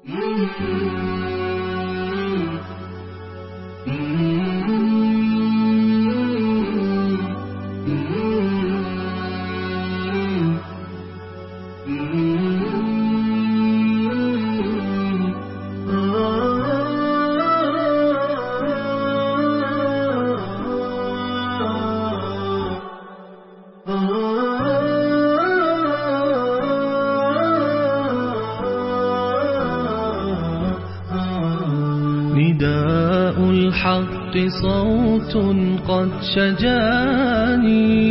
نداء الحق صوت قد شجاني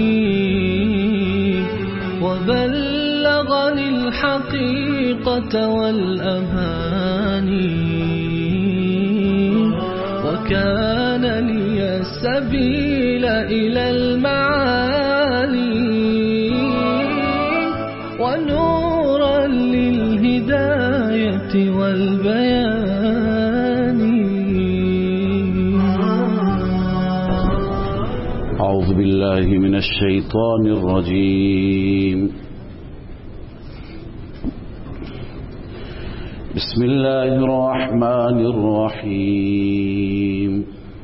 وبلغني الحقيقة والأماني وكان لي السبيل إلى المعالي ونورا للهداية والبيان. أعوذ بالله من الشيطان الرجيم. بسم الله الرحمن الرحيم.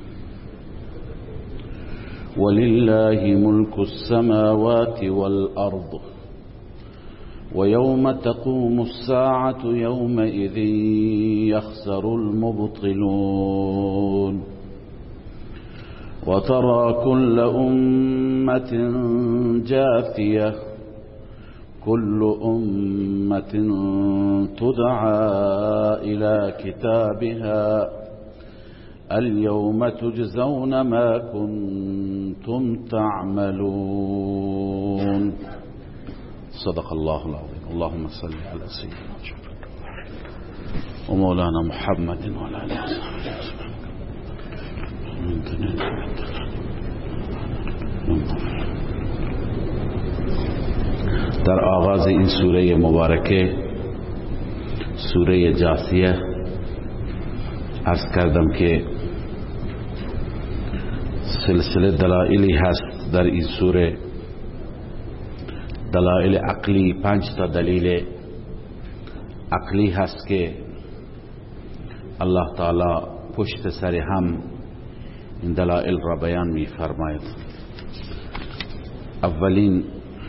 ولله ملك السماوات والأرض ويوم تقوم الساعة يومئذ يخسر المبطلون وترى كل أمة جاثية كل أمة تدعى إلى كتابها اليوم تجزون ما كنتم تعملون. صدق الله العظيم. اللهم صل على سيدنا ومولانا محمد وعلى آله وصحبه وسلم. در آغاز این سوره مبارکه، سوره جاثیه، عرض کردم که سلسله دلائلی هست در این سوره، دلائل عقلی، 5 تا دلیل عقلی هست که الله تعالی پشت سر هم این دلائل را بیان می فرماید. اولین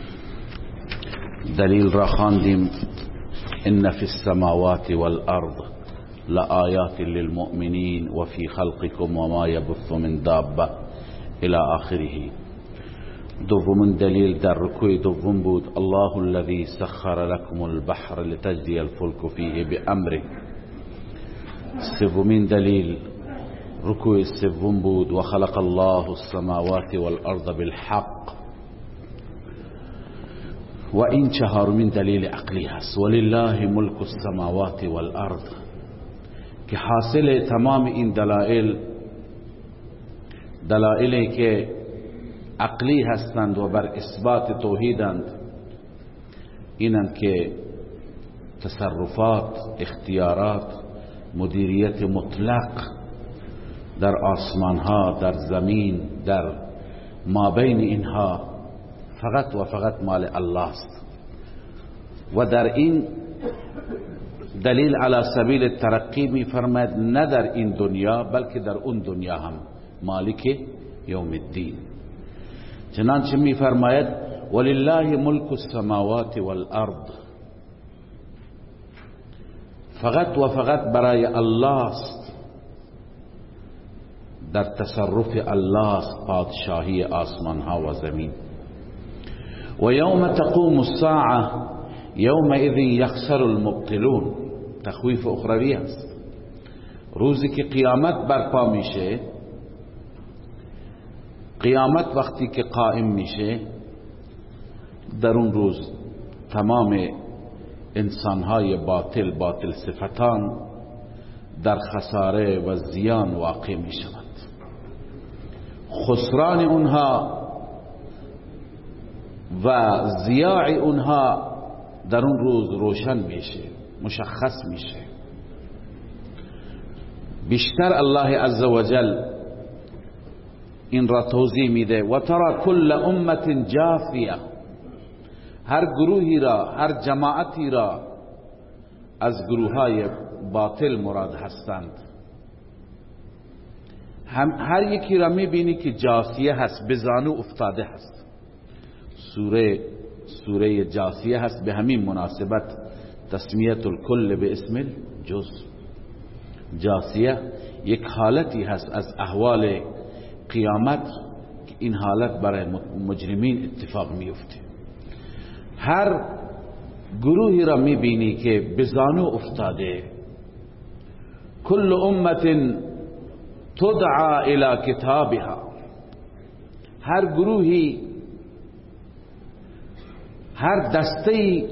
دلیل را خواندیم: ان فی السماوات والارض لآیات للمؤمنین وفی خلقکم وما یبث من دابه الى آخره. دومین دلیل در رکوع دوم بود: الله الذي سخر لكم البحر لتجري الفلك فيه بأمره. سومین دلیل رکوع سوم بود: وخلق الله السماوات والارض بالحق. و این چهارمین دلیل عقلی هست: ولله ملک السماوات والارض، که حاصل تمام این دلائلی که عقلی هستند و بر اثبات توحیدند، اینند که تصرفات، اختیارات، مدیریت مطلق در آسمان ها، در زمین، در مابین اینها فقط و فقط مال الله است. و در این دلیل علی سبیل ترقی می فرماید نه در این دنیا بلکه در اون دنیا هم مالک یوم الدین. چنانچه می فرماید ولله ملک السماوات والارض، فقط و فقط برای الله است، در تصرف الله است پادشاهی آسمان ها و زمین. و یوم تقوم الساعه یومئذ یخسر المبطلون، تخویف اخروی است. روزی که قیامت برپا میشه، قیامت وقتی که قائم میشه، در اون روز تمام انسانهای باطل صفتان در خساره و زیان واقع می شود. خسران اونها و ضیاع اونها در اون روز روشن میشه، مشخص میشه. بیشتر الله عزوجل این را توضیح میده: و ترى کل امت جاثیه، هر گروهی را، هر جماعتی را از گروههای باطل مراد هستند. هر یکی را میبینی که جاثیه هست، به زانو افتاده هست. سوره جاثیه هست، به همین مناسبت تسمیت الکل به اسم الجزء. جاثیه یک حالتی هست از احوال قیامت که این حالت برای مجرمین اتفاق میفته. هر گروهی را میبینی که به زانو افتاده. کل امت تدعى الى کتابها، هر گروهی، هر دستی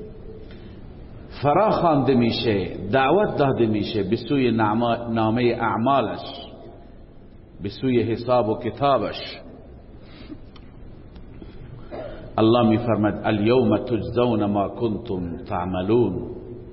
فرا خوانده میشه، دعوت داده میشه به سوی نامه اعمالش، به سوی حساب و کتابش. الله میفرماد الیوم تجزون ما کنتم تعملون.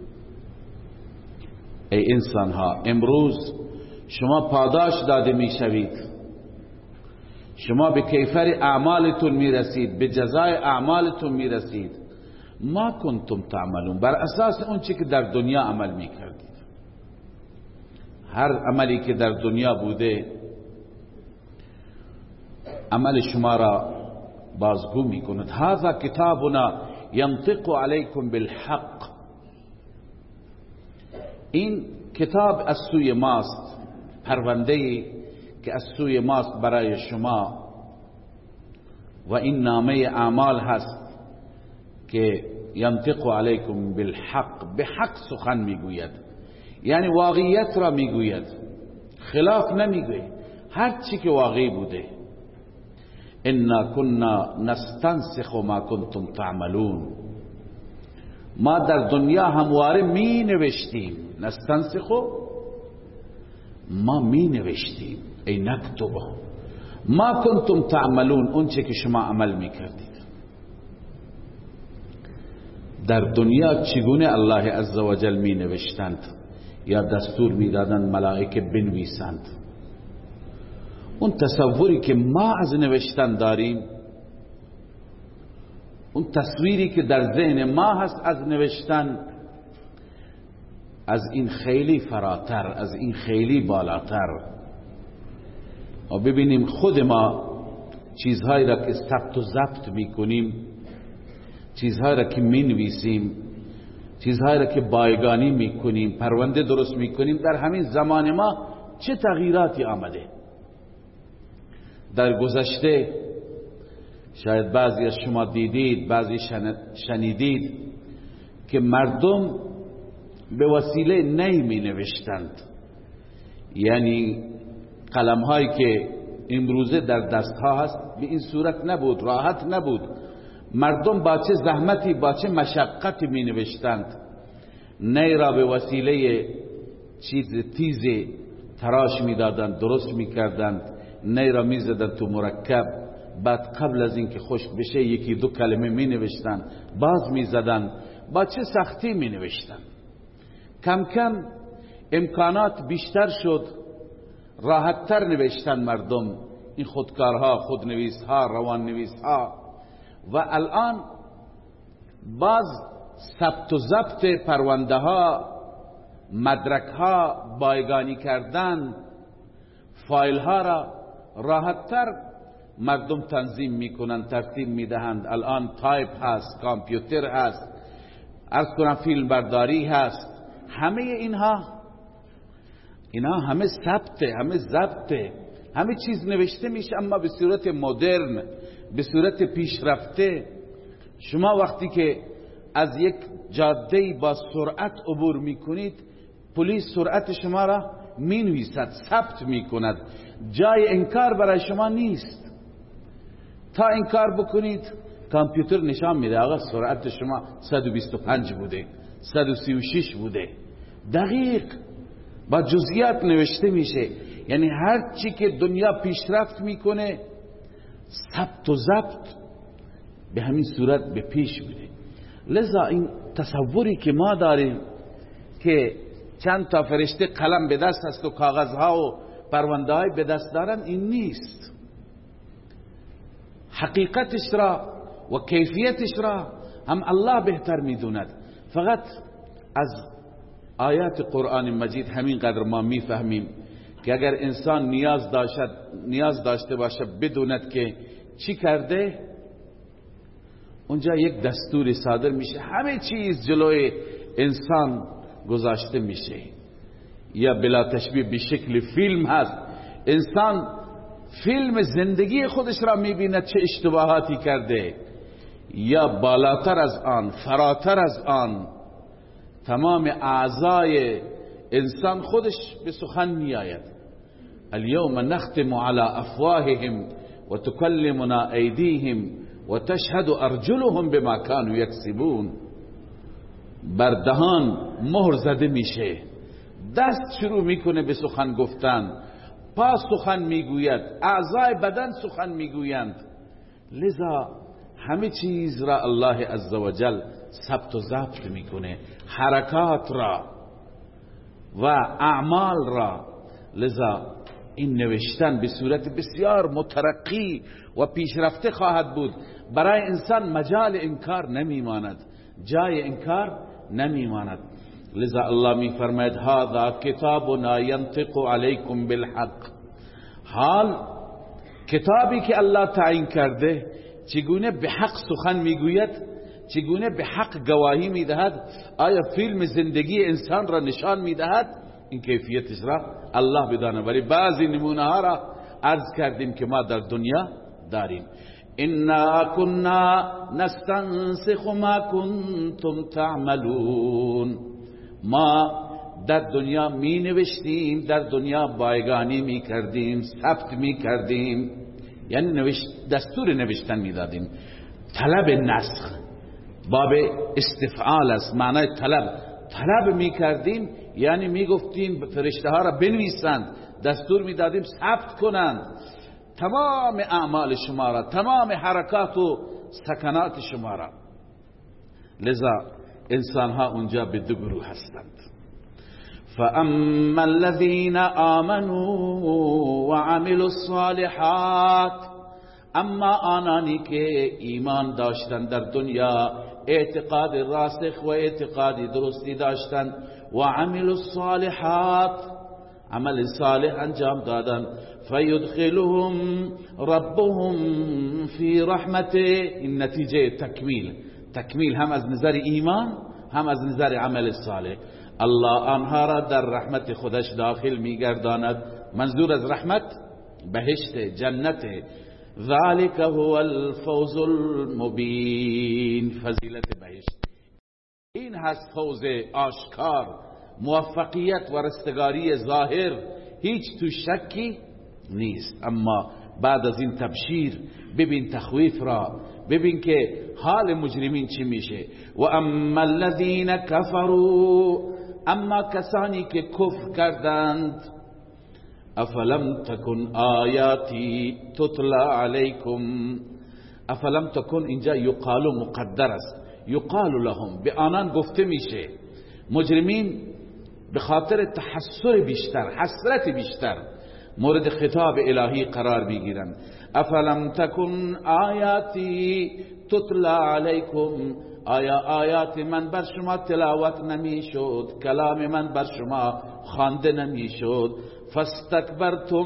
ای انسان ها، امروز شما پاداش داده میشوید، شما به کیفر اعمالتون میرسید، به جزای اعمالتون میرسید. ما کنتم تعملون، بر اساس اون چی که در دنیا عمل میکردید. هر عملی که در دنیا بوده عمل شما را بازگو میکند. هذا کتابنا ینطق علیکم بالحق، این کتاب از سوی ماست، پرونده‌ای که از سوی ماست برای شما، و این نامه اعمال هست که ینطق علیکم بالحق، به حق سخن میگوید، یعنی واقعیت را میگوید، خلاف نمیگوید، هر چی که واقعی بوده. انا كنا نستنسخ ما کنتم تعملون، ما در دنیا همواره می نوشتیم. نستنسخو، ما می نوشتیم، ای نکتبه ما کنتم تعملون، اون چه که شما عمل می کردید. در دنیا چگونه الله عزوجل می نوشتند یا دستور می دادند ملائکه بنویسند. اون تصوری که ما از نوشتن داریم، اون تصویری که در ذهن ما هست از نوشتن، از این خیلی فراتر، از این خیلی بالاتر. و ببینیم خود ما چیزهایی را که ثبت و ضبط میکنیم، چیزهایی را که مینویسیم، چیزهایی را که بایگانی میکنیم، پرونده درست میکنیم، در همین زمان ما چه تغییراتی آمده. در گذشته شاید بعضی از شما دیدید، بعضی شنیدید که مردم به وسیله نی می نوشتند، یعنی قلم هایی که امروزه در دست ها هست به این صورت نبود، راحت نبود. مردم با چه زحمتی، با چه مشقتی می نوشتند. نی را به وسیله چیز تیز تراش می دادند، درست می کردند، نی را می زدند تو مرکب، بعد قبل از اینکه خشک بشه یکی دو کلمه می نوشتن، باز می زدن، با چه سختی می نوشتن. کم کم امکانات بیشتر شد، راحتتر نوشتن مردم، این خودکارها، خودنویسها، روان نویسها. و الان باز ثبت و ضبط پرونده ها، مدرک ها، بایگانی کردن فایل ها را راحتتر مردم تنظیم میکنن، ترتیب میدهند. الان تایپ هست، کامپیوتر هست، عرض کنم فیلم برداری هست. همه اینها همه ثبته، همه ضبطه، همه چیز نوشته میشه، اما به صورت مدرن، به صورت پیشرفته. شما وقتی که از یک جاده با سرعت عبور میکنید، پلیس سرعت شما را مینویسد، ثبت میکند، جای انکار برای شما نیست. تا انکار بکنید کامپیوتر نشان میده آقا سرعت شما 125 بوده، 136 بوده، دقیق با جزئیات نوشته میشه. یعنی هر چی که دنیا پیشرفت میکنه ثبت و ضبط به همین صورت به پیش میره. لذا این تصوری که ما داریم که چند تا فرشته قلم به دست هست و کاغذها و پرونده های به دست دارن، این نیست. حقیقتش را و کیفیتش را هم الله بهتر میدوند. فقط از آیات قرآن مجید همین قدر ما میفهمیم که اگر انسان نیاز داشته باشه بدوند که چی کرده، اونجا یک دستوری صادر میشه، همه چیز جلوی انسان گذاشته میشه. یا بلا تشبیه به شکل فیلم هست، انسان فیلم زندگی خودش را میبیند چه اشتباهاتی کرده، یا بالاتر از آن، فراتر از آن، تمام اعضای انسان خودش به سخن میآید. اليوم نختم على افواههم وتكلمنا ایدیهم وتشهد ارجلهم بما كانوا یکسبون. بر دهان مهر زده میشه، دست شروع میکنه به سخن گفتن، پا سخن میگوید، اعضای بدن سخن میگویند. لذا همه چیز را الله عزوجل ثبت و ضبط میکنه، حرکات را و اعمال را. لذا این نوشتن به صورت بسیار مترقی و پیشرفته خواهد بود. برای انسان مجال انکار نمیماند، جای انکار نمیماند. لذا الله می فرماید هذا کتابنا ینطق علیکم بالحق. حال کتابی که الله تعیین کرده چگونه به حق سخن میگوید، چگونه به حق گواهی میدهد، آیا فیلم زندگی انسان را نشان میدهد، این کیفیتش را الله بدانه. ولی بعضی نمونه ها را عرض کردیم که ما در دنیا داریم. انا كنا نستنسخ ما کنتم تعملون. ما در دنیا می نوشتیم، در دنیا بایگانی می کردیم، ثبت می کردیم، یعنی دستور نوشتن می دادیم. طلب نسخ باب استفعال است، معنای طلب می کردیم، یعنی می گفتیم فرشته ها را بنویسند، دستور می دادیم ثبت کنند تمام اعمال شما را، تمام حرکات و سکنات شما را. لذا انسان ها اونجا به دو گروه هستند. فاما الذين آمنوا وعملوا الصالحات، اما آنانی که ایمان داشتند در دنیا، اعتقاد راسخ و اعتقاد درستی داشتند، و عملوا الصالحات، عمل صالح انجام دادن، فیدخلهم ربهم فی رحمته. این نتیجه تکمیل هم از نظر ایمان هم از نظر عمل صالح. الله آنها را در رحمت خودش داخل میگرداند. منظور از رحمت بهشت، جنت. ذلك هو الفوز المبین، فضیلت بهشت. این هست فوز آشکار، موفقیت و رستگاری ظاهر، هیچ تو شکی نیست. اما بعد از این تبشیر ببین تخویف را، ببین که حال مجرمین چی میشه. و اما الذین کفروا، اما کسانی که کفر کردند، افلم تکن آیاتی تتلا علیکم. افلم تکن اینجا یقال مقدر است، یقال لهم، به آنان گفته میشه. مجرمین به خاطر تحسر بیشتر، حسرت بیشتر مورد خطاب الهی قرار میگیرند. افلم تکن آیاتی تتلا علیکم، آیا آیات من بر شما تلاوت نمیشد، کلام من بر شما خوانده نمیشد. فاستکبرتم،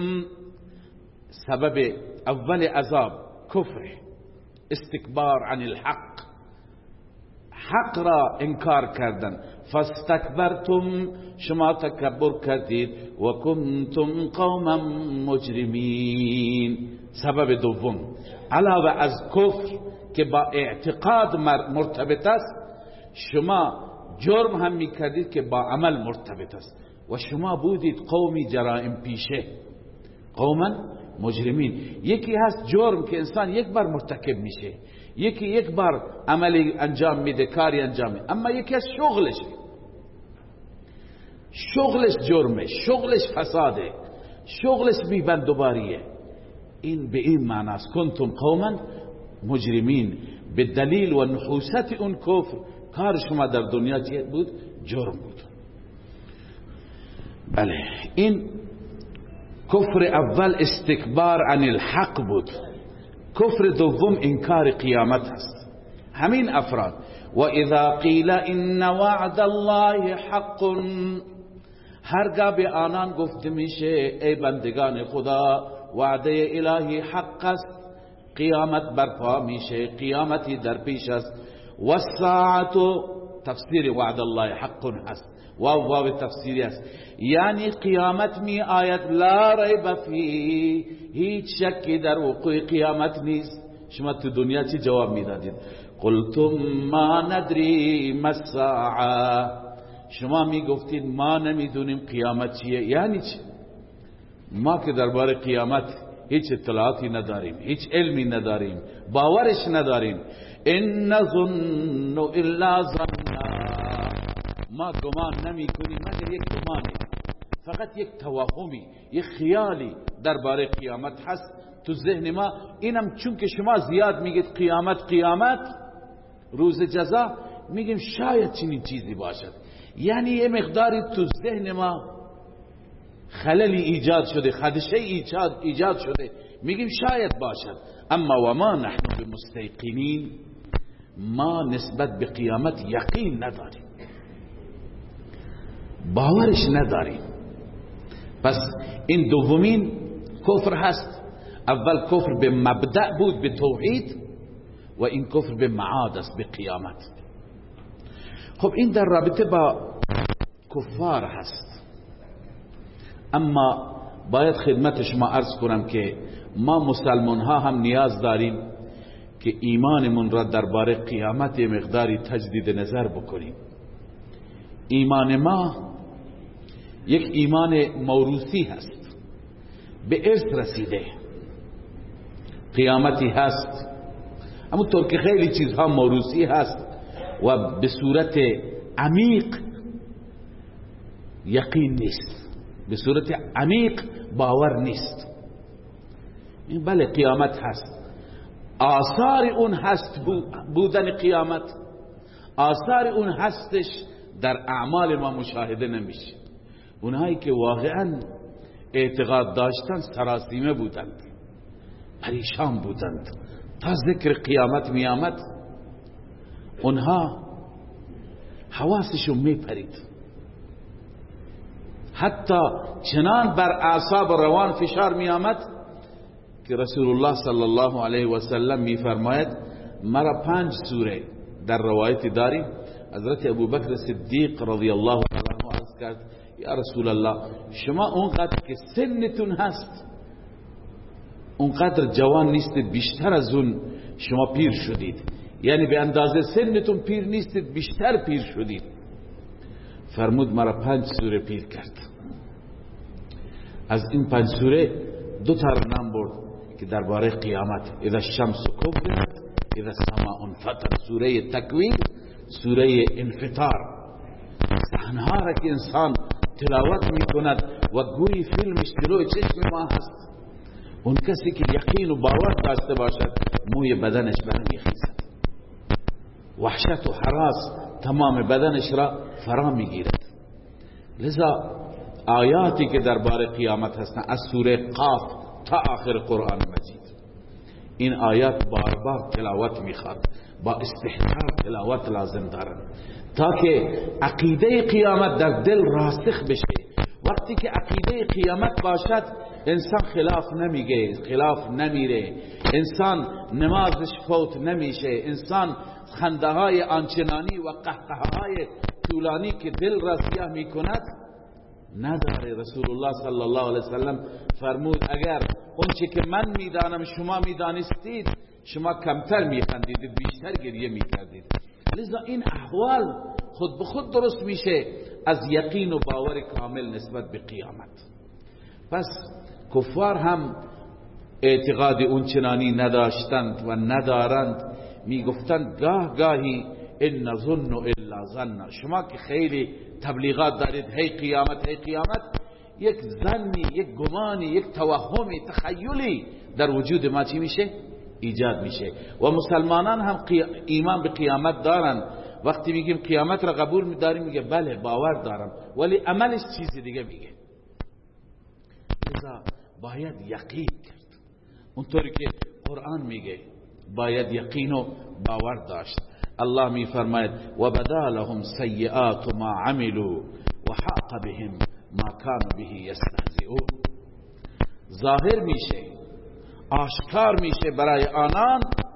سبب اول عذاب کفر، استکبار عن الحق، حق را انکار کردن. فاستکبرتم، شما تکبر کردید. و کنتم قوما مجرمین. سبب دوم علاوه از کفر که با اعتقاد مرتبط است، شما جرم هم میکردید که با عمل مرتبط است و شما بودید قومی جرائم پیشه، قوما مجرمین. یکی هست جرم که انسان یک بار مرتکب میشه، یکی یک بار عملی انجام میده، کاری انجام میده، اما یکی از شغلش جرمه، شغلش فساده، شغلش بیبندوباریه. این به این معنی است کنتم قوما مجرمین، به دلیل و نحوست اون کفر کار شما در دنیا چه بود؟ جرم بود. بله، این کفر اول استکبار عن الحق بود. کفر دوم انکار قیامت است. همین افراد و اذا قیل ان وعد الله حق، هرگاه به آنان گفته میشه ای بندگان خدا وعده الهی حق است، قیامت برپا میشه، قیامتی در پیش است. و الساعت، تفسیر وعد الله حق هست، واو تفسیری است، یعنی قیامت می آید، لا ریب فی، هیچ شکی در وقوع قیامت نیست. شما تو دنیا چی جواب میدادید؟ قلتم ما ندری ما الساعه، شما میگفتید ما نمیدونیم قیامت چیه. یعنی چی؟ ما که درباره قیامت هیچ اطلاعاتی نداریم، هیچ علمی نداریم، باورش نداریم. ان نظن الا ظنا، ما گمان نمی کنیم مگر یک گمانه، فقط یک توهمی، یک خیالی درباره قیامت هست تو ذهن ما. اینم چون که شما زیاد میگید قیامت روز جزا، میگیم شاید چنین چیزی باشد. یعنی یه مقداری تو ذهن ما خللی ایجاد شده، خدشه ایجاد شده، میگیم شاید باشد. اما و ما نحن بمستيقنین، ما نسبت به قیامت یقین نداریم، باورش نداریم. پس این دومین کفر هست. اول کفر به مبدأ بود، به توحید، و این کفر به معاد است، به قیامت. خب این در رابطه با کفار هست. اما باید خدمت شما عرض کنم که ما مسلمان ها هم نیاز داریم که ایمانمون را درباره قیامت مقداری تجدید نظر بکنیم. ایمان ما یک ایمان موروثی هست، به ارث رسیده. قیامتی هست، همونطور که خیلی چیزها موروثی هست و به صورت عمیق یقین نیست، به صورت عمیق باور نیست. این بله قیامت هست، آثار اون هست، بودن قیامت آثار اون هستش، در اعمال ما مشاهده نمیشه. اونهایی که واقعا اعتقاد داشتن سراسیمه بودند، پریشان بودند، تا ذکر قیامت می آمد اونها حواسشون می پرید، حتی چنان بر اعصاب روان فشار می آمد که رسول الله صلی الله علیه و سلم می فرماید مرا 5 سوره در روایتی داریم. حضرت ابوبکر صدیق رضی الله عنه عرض کرد یا رسول الله، شما اونقدر که سنتون هست اونقدر جوان نیستید، بیشتر از اون شما پیر شدید، یعنی به اندازه سنتون پیر نیستید، بیشتر پیر شدید. فرمود مرا 5 سوره پیر کرد. از این 5 سوره 2 تا رو نام برد که درباره قیامت، اذا الشمس کورت، اذا السماء انفطرت، سوره تکویر، سوره انفطار. صحنه‌ها را که انسان تلاوت میکند و گویی فیلمش جلوی چشم ما هست، اون کسی که یقین و باور داشته باشد موی بدنش برمیخیزد، وحشت و هراس تمام بدنش را فرا میگیرد. لذا آیاتی که درباره قیامت هستند از سوره قاف تا آخر قرآن مجید، این آیات بار بار تلاوت میخواد، با استحضار تلاوت لازم دارن تا که عقیده قیامت در دل راسخ بشه. وقتی که عقیده قیامت باشد انسان خلاف نمیگه، خلاف نمیره، انسان نمازش فوت نمیشه، انسان خنده های آنچنانی و قهقه های طولانی که دل را سیاه میکند نداره. رسول الله صلی الله علیه وسلم فرمود اگر اون چه که من میدانم شما میدانستید، شما کمتر میخندیدید، بیشتر گریه میکردید. لذا این احوال خود به خود درست میشه از یقین و باور کامل نسبت به قیامت. پس کفار هم اعتقاد اون چنانی نداشتند و ندارند، میگفتند گاه گاهی ان نظن الا ظن. شما که خیلی تبلیغات دارید هی قیامت هی قیامت، یک ظنی، یک گمانی، یک توهمی، تخیلی در وجود ما چی میشه؟ ایجاد میشه. و مسلمانان هم ایمان به قیامت دارن. وقتی میگیم قیامت را قبول می‌داریم میگه بله باور دارم، ولی عملش چیزی دیگه میگه. لذا باید یقین کرد، اونطوری که قرآن میگه باید یقین و باور داشت. الله می فرماید و بدا لهم سیئات ما عملوا و حاق بهم ما كانوا به یستهزئون. ظاهر میشه، آشکار میشه برای آنان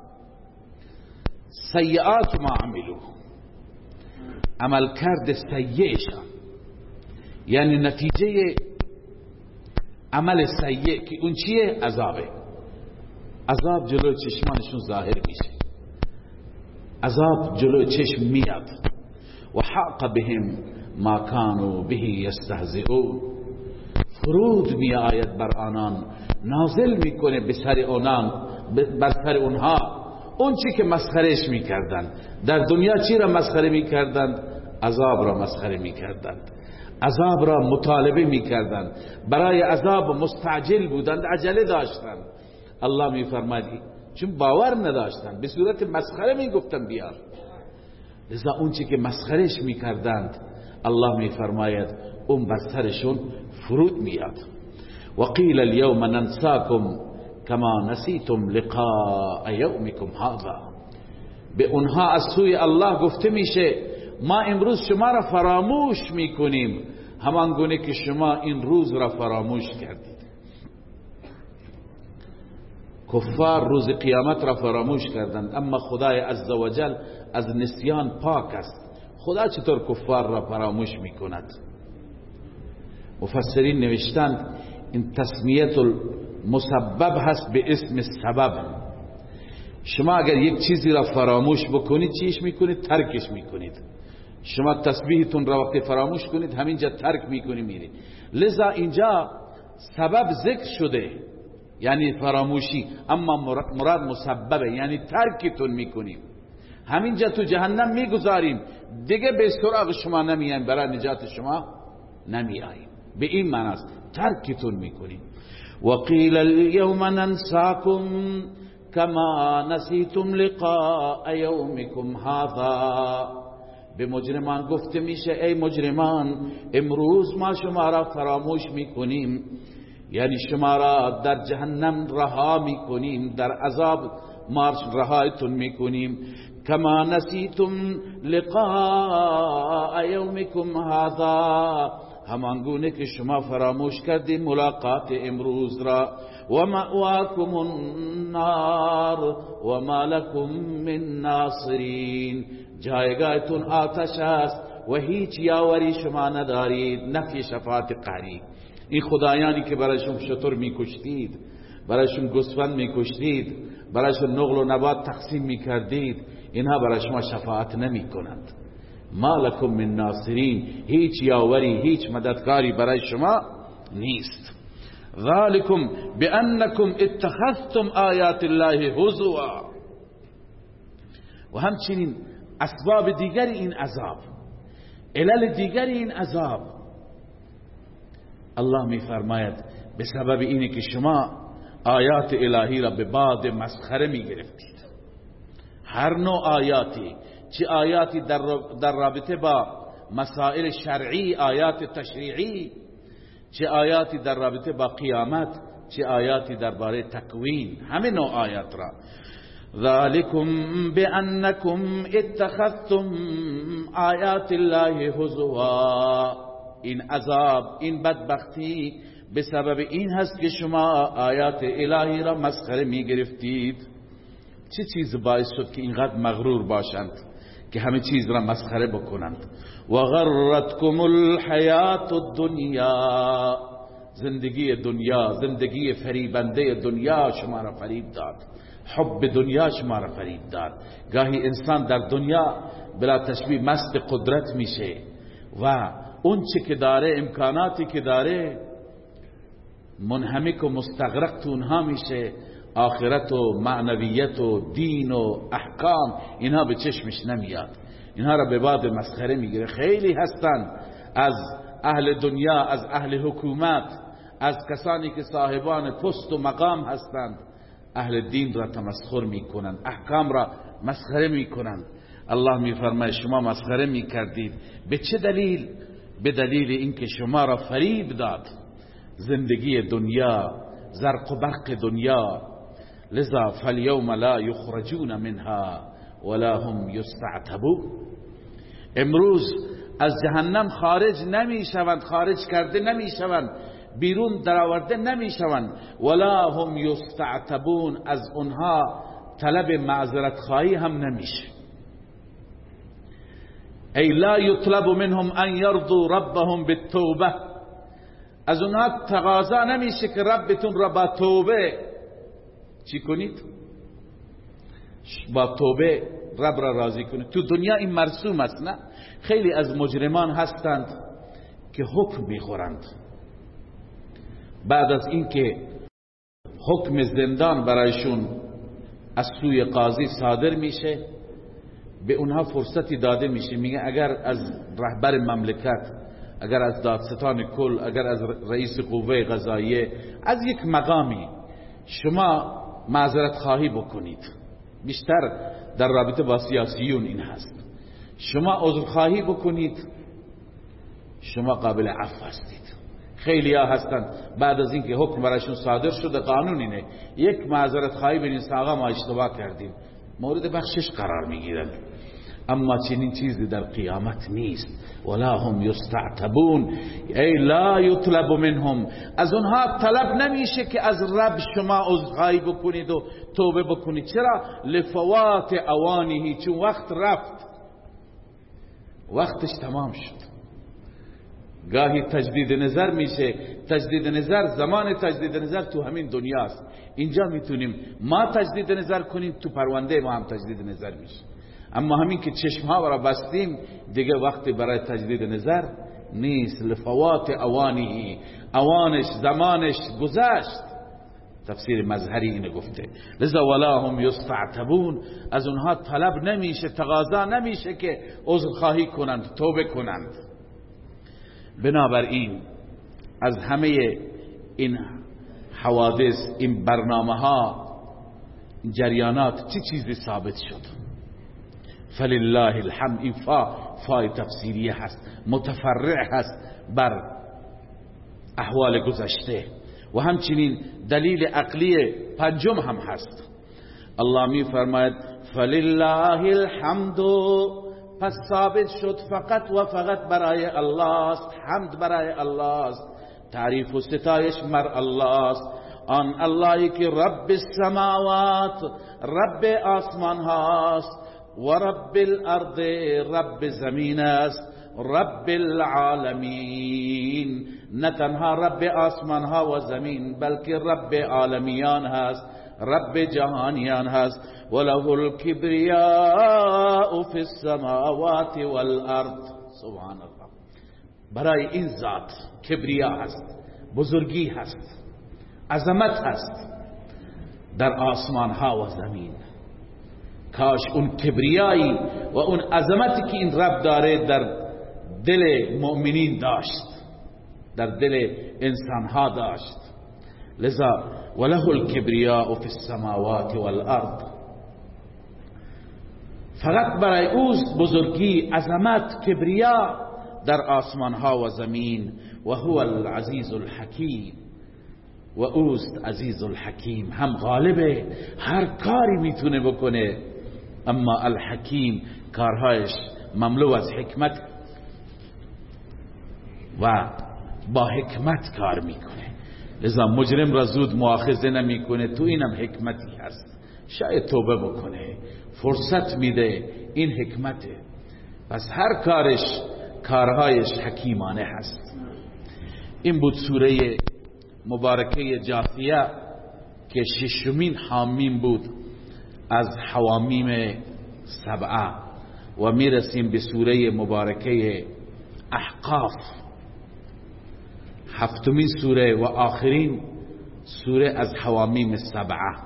سیئات ما عملوا، عمل کرد سیئشان، یعنی نتیجه عمل سیئ که اون چیه؟ عذابه. عذاب جلو چشمانشون ظاهر میشه، عذاب جلو چشم میاد. و حاق بهم ما كانوا به یستهزئون، فرود می آید بر آنان، نازل میکنه به سر آنان، بر سر اونها اون چی که مسخرش میکردند. در دنیا چی را مسخره میکردند؟ عذاب را مسخره میکردند، عذاب را مطالبه میکردند، برای عذاب مستعجل بودند، عجله داشتند. الله میفرماید چون باور نداشتند، به صورت مسخره میگفتند بیار. لذا اون چی که مسخرش میکردند الله میفرماید اون بر سرشون فرود میاد. وقیل اليوم ننساكم كما نسیتم لقاء یومکم هذا، به اونها از سوی الله گفته میشه ما امروز شما را فراموش میکنیم همان گونه که شما این روز را فراموش کردید. کفار روز قیامت را فراموش کردند، اما خدای عزوجل از نسیان پاک است. خدا چطور کفار را فراموش میکند؟ مفسرین نوشتند این تسمیت المسبب هست به اسم سبب. شما اگر یک چیزی را فراموش بکنید چیش میکنید؟ ترکش میکنید. شما تسبیحتون را وقتی فراموش کنید همینجا ترک میکنید میرید. لذا اینجا سبب ذکر شده یعنی فراموشی، اما مراد مسببه یعنی ترکتون میکنیم، همینجا تو جهنم میگذاریم، دیگه به سراغ شما نمیایم، برای نجات شما نمیاییم. به این معنی است ترکتون میکنیم. وقیل اليوم ننساكم كما نسیتم لقاء یومکم هذا، به مجرمان گفته میشه ای مجرمان امروز ما شما را فراموش میکنیم، یعنی شما را در جهنم رها میکنیم، در عذاب مارش رهایتون میکنیم. کما نسیتم لقاء یومکم هذا، همان گونه که شما فراموش کردید ملاقات امروز را. و مأواکم النار و ما لکم من ناصرین، جایگاهتون آتش است و هیچ یاوری شما ندارید. نفی شفاعت قهری، این خدایانی که برایشون شتر میکشتید، برایشون گوسفند میکشتید، برایشون نقل و نبات تقسیم میکردید، اینها برای شما شفاعت نمی کنند. ما لکم من ناصرین، هیچ یاوری هیچ مددکاری برای شما نیست. ذالکم بانکم اتخذتم آیات الله هزوا، و همچنین اسباب دیگری این عذاب، علل دیگری این عذاب، الله می فرماید به سبب اینه که شما آیات الهی را به باد مسخره می گرفتید. هر نوع آیاتی، چه آیاتی در رابطه با مسائل شرعی، آیات تشریعی، چه آیاتی در رابطه با قیامت، چه آیاتی درباره تکوین، همه نوع آیات را. ذالکم بانکم اتخذتم آیات الله هزوا، این عذاب، این بدبختی به سبب این هست که شما آیات الهی را مسخره می گرفتید. چه چیز باعث شد که اینقدر مغرور باشند که همه چیز را مسخره بکنند؟ و غرتکم الحیات الدنیا، زندگی دنیا، زندگی فریبنده دنیا شما را فریب داد، حب دنیا شما را فریب داد. گاهی انسان در دنیا بلا تشبیه مست قدرت میشه و اون چه که داره، امکاناتی که داره، منهمک و مستغرق تو اونها میشه. آخرت و معنویت و دین و احکام اینها به چشمش نمیاد، اینها را به باد مسخره میگیره. خیلی هستند از اهل دنیا، از اهل حکومت، از کسانی که صاحبان پست و مقام هستند، اهل دین را تمسخر میکنند، احکام را مسخره میکنند. الله میفرماید شما مسخره میکردید. به چه دلیل؟ به دلیل اینکه شما را فریب داد زندگی دنیا، زرق و برق دنیا. لذا فالیوم لا یخرجون منها ولا هم یستعتبون. امروز از جهنم خارج نمیشوند، خارج کرده نمیشوند، بیرون درآورده نمیشوند. ولا هم یستعتبون، از اونها طلب معذرت خواهی هم نمیشه. ای لا یطلب منهم ان یرضوا ربهم بالتوبه، از اونها تقاضا نمیشه که ربتون را با توبه چی کنید؟ با توبه رب را راضی کنید. تو دنیا این مرسوم است نه؟ خیلی از مجرمان هستند که حکم میخورند، بعد از اینکه حکم زندان برایشون از سوی قاضی صادر میشه، به اونها فرصتی داده میشه، میگه اگر از رهبر مملکت، اگر از دادستان کل، اگر از رئیس قوه قضاییه، از یک مقامی شما معذرت خواهی بکنید، بیشتر در رابطه با سیاسیون این هست، شما عذرخواهی بکنید، شما قابل عفو هستید. خیلی ها هستند بعد از اینکه حکم برایشون صادر شده، قانون اینه یک معذرت خواهی بینید، آقا ما اشتباه کردیم، مورد بخشش قرار میگیرند. اما چنین چیزی در قیامت نیست. ولا هم یستعتبون، ای لا یطلب منهم، از اونها طلب نمیشه که از رب شما عذرخواهی بکنید و توبه بکنید. چرا؟ لفوات اوانه، چون وقت رفت، وقتش تمام شد. گاهی تجدید نظر میشه، تجدید نظر، زمان تجدید نظر تو همین دنیاست. اینجا میتونیم ما تجدید نظر کنیم، تو پرونده ما هم تجدید نظر میشه. اما همین که چشمها را بستیم دیگه وقتی برای تجدید نظر نیست. لفوات اوانه، اوانش، زمانش گذشت. تفسیر مظهری اینو گفته. لذا ولا هم یستعتبون، از اونها طلب نمیشه، تقاضا نمیشه که عذرخواهی کنند، توبه کنند. بنابراین از همه این حوادث، این برنامه ها، جریانات چه چیزی ثابت شد؟ فلله الحمد. این فای تفسیریه هست، متفرع هست بر احوال گذشته و همچنین دلیل عقلی پنجم هم هست. الله می فرماید فلله الحمد، پس ثابت شد فقط و فقط برای الله است، حمد برای الله است، تعریف و ستایش مر الله است. آن اللهی که رب السماوات، رب آسمان هاست، و رب الارض، رب زمین است، رب العالمین، نه تنها رب آسمان ها و زمین بلکه رب عالمیان هست، رب جهانیان هست. وله الكبریاء فی السماوات والارض. سبحان الله. برای این ذات کبریا هست، بزرگی هست، عظمت هست در آسمان ها و زمین. کاش اون کبریایی و اون عظمتی که این رب داره در دل مؤمنین داشت، در دل انسان ها داشت. لذا وله الكبریاء فی السماوات والارض، فقط برای اوست بزرگی، عظمت، کبریا در آسمان ها و زمین. و هو العزیز الحکیم، و اوست عزیز الحکیم، هم غالبه، هر کاری میتونه بکنه، اما الحکیم، کارهایش مملو از حکمت و با حکمت کار میکنه. لذا مجرم را زود مؤاخذه نمیکنه، تو اینم حکمتی هست، شاید توبه بکنه، فرصت میده، این حکمته. پس هر کارهایش حکیمانه هست. این بود سوره مبارکه جاثیه که ششمین حامیم بود از حوامیم سبعه، و میرسیم به سوره مبارکه احقاف، هفتمین سوره و آخرین سوره از حوامیم سبعه،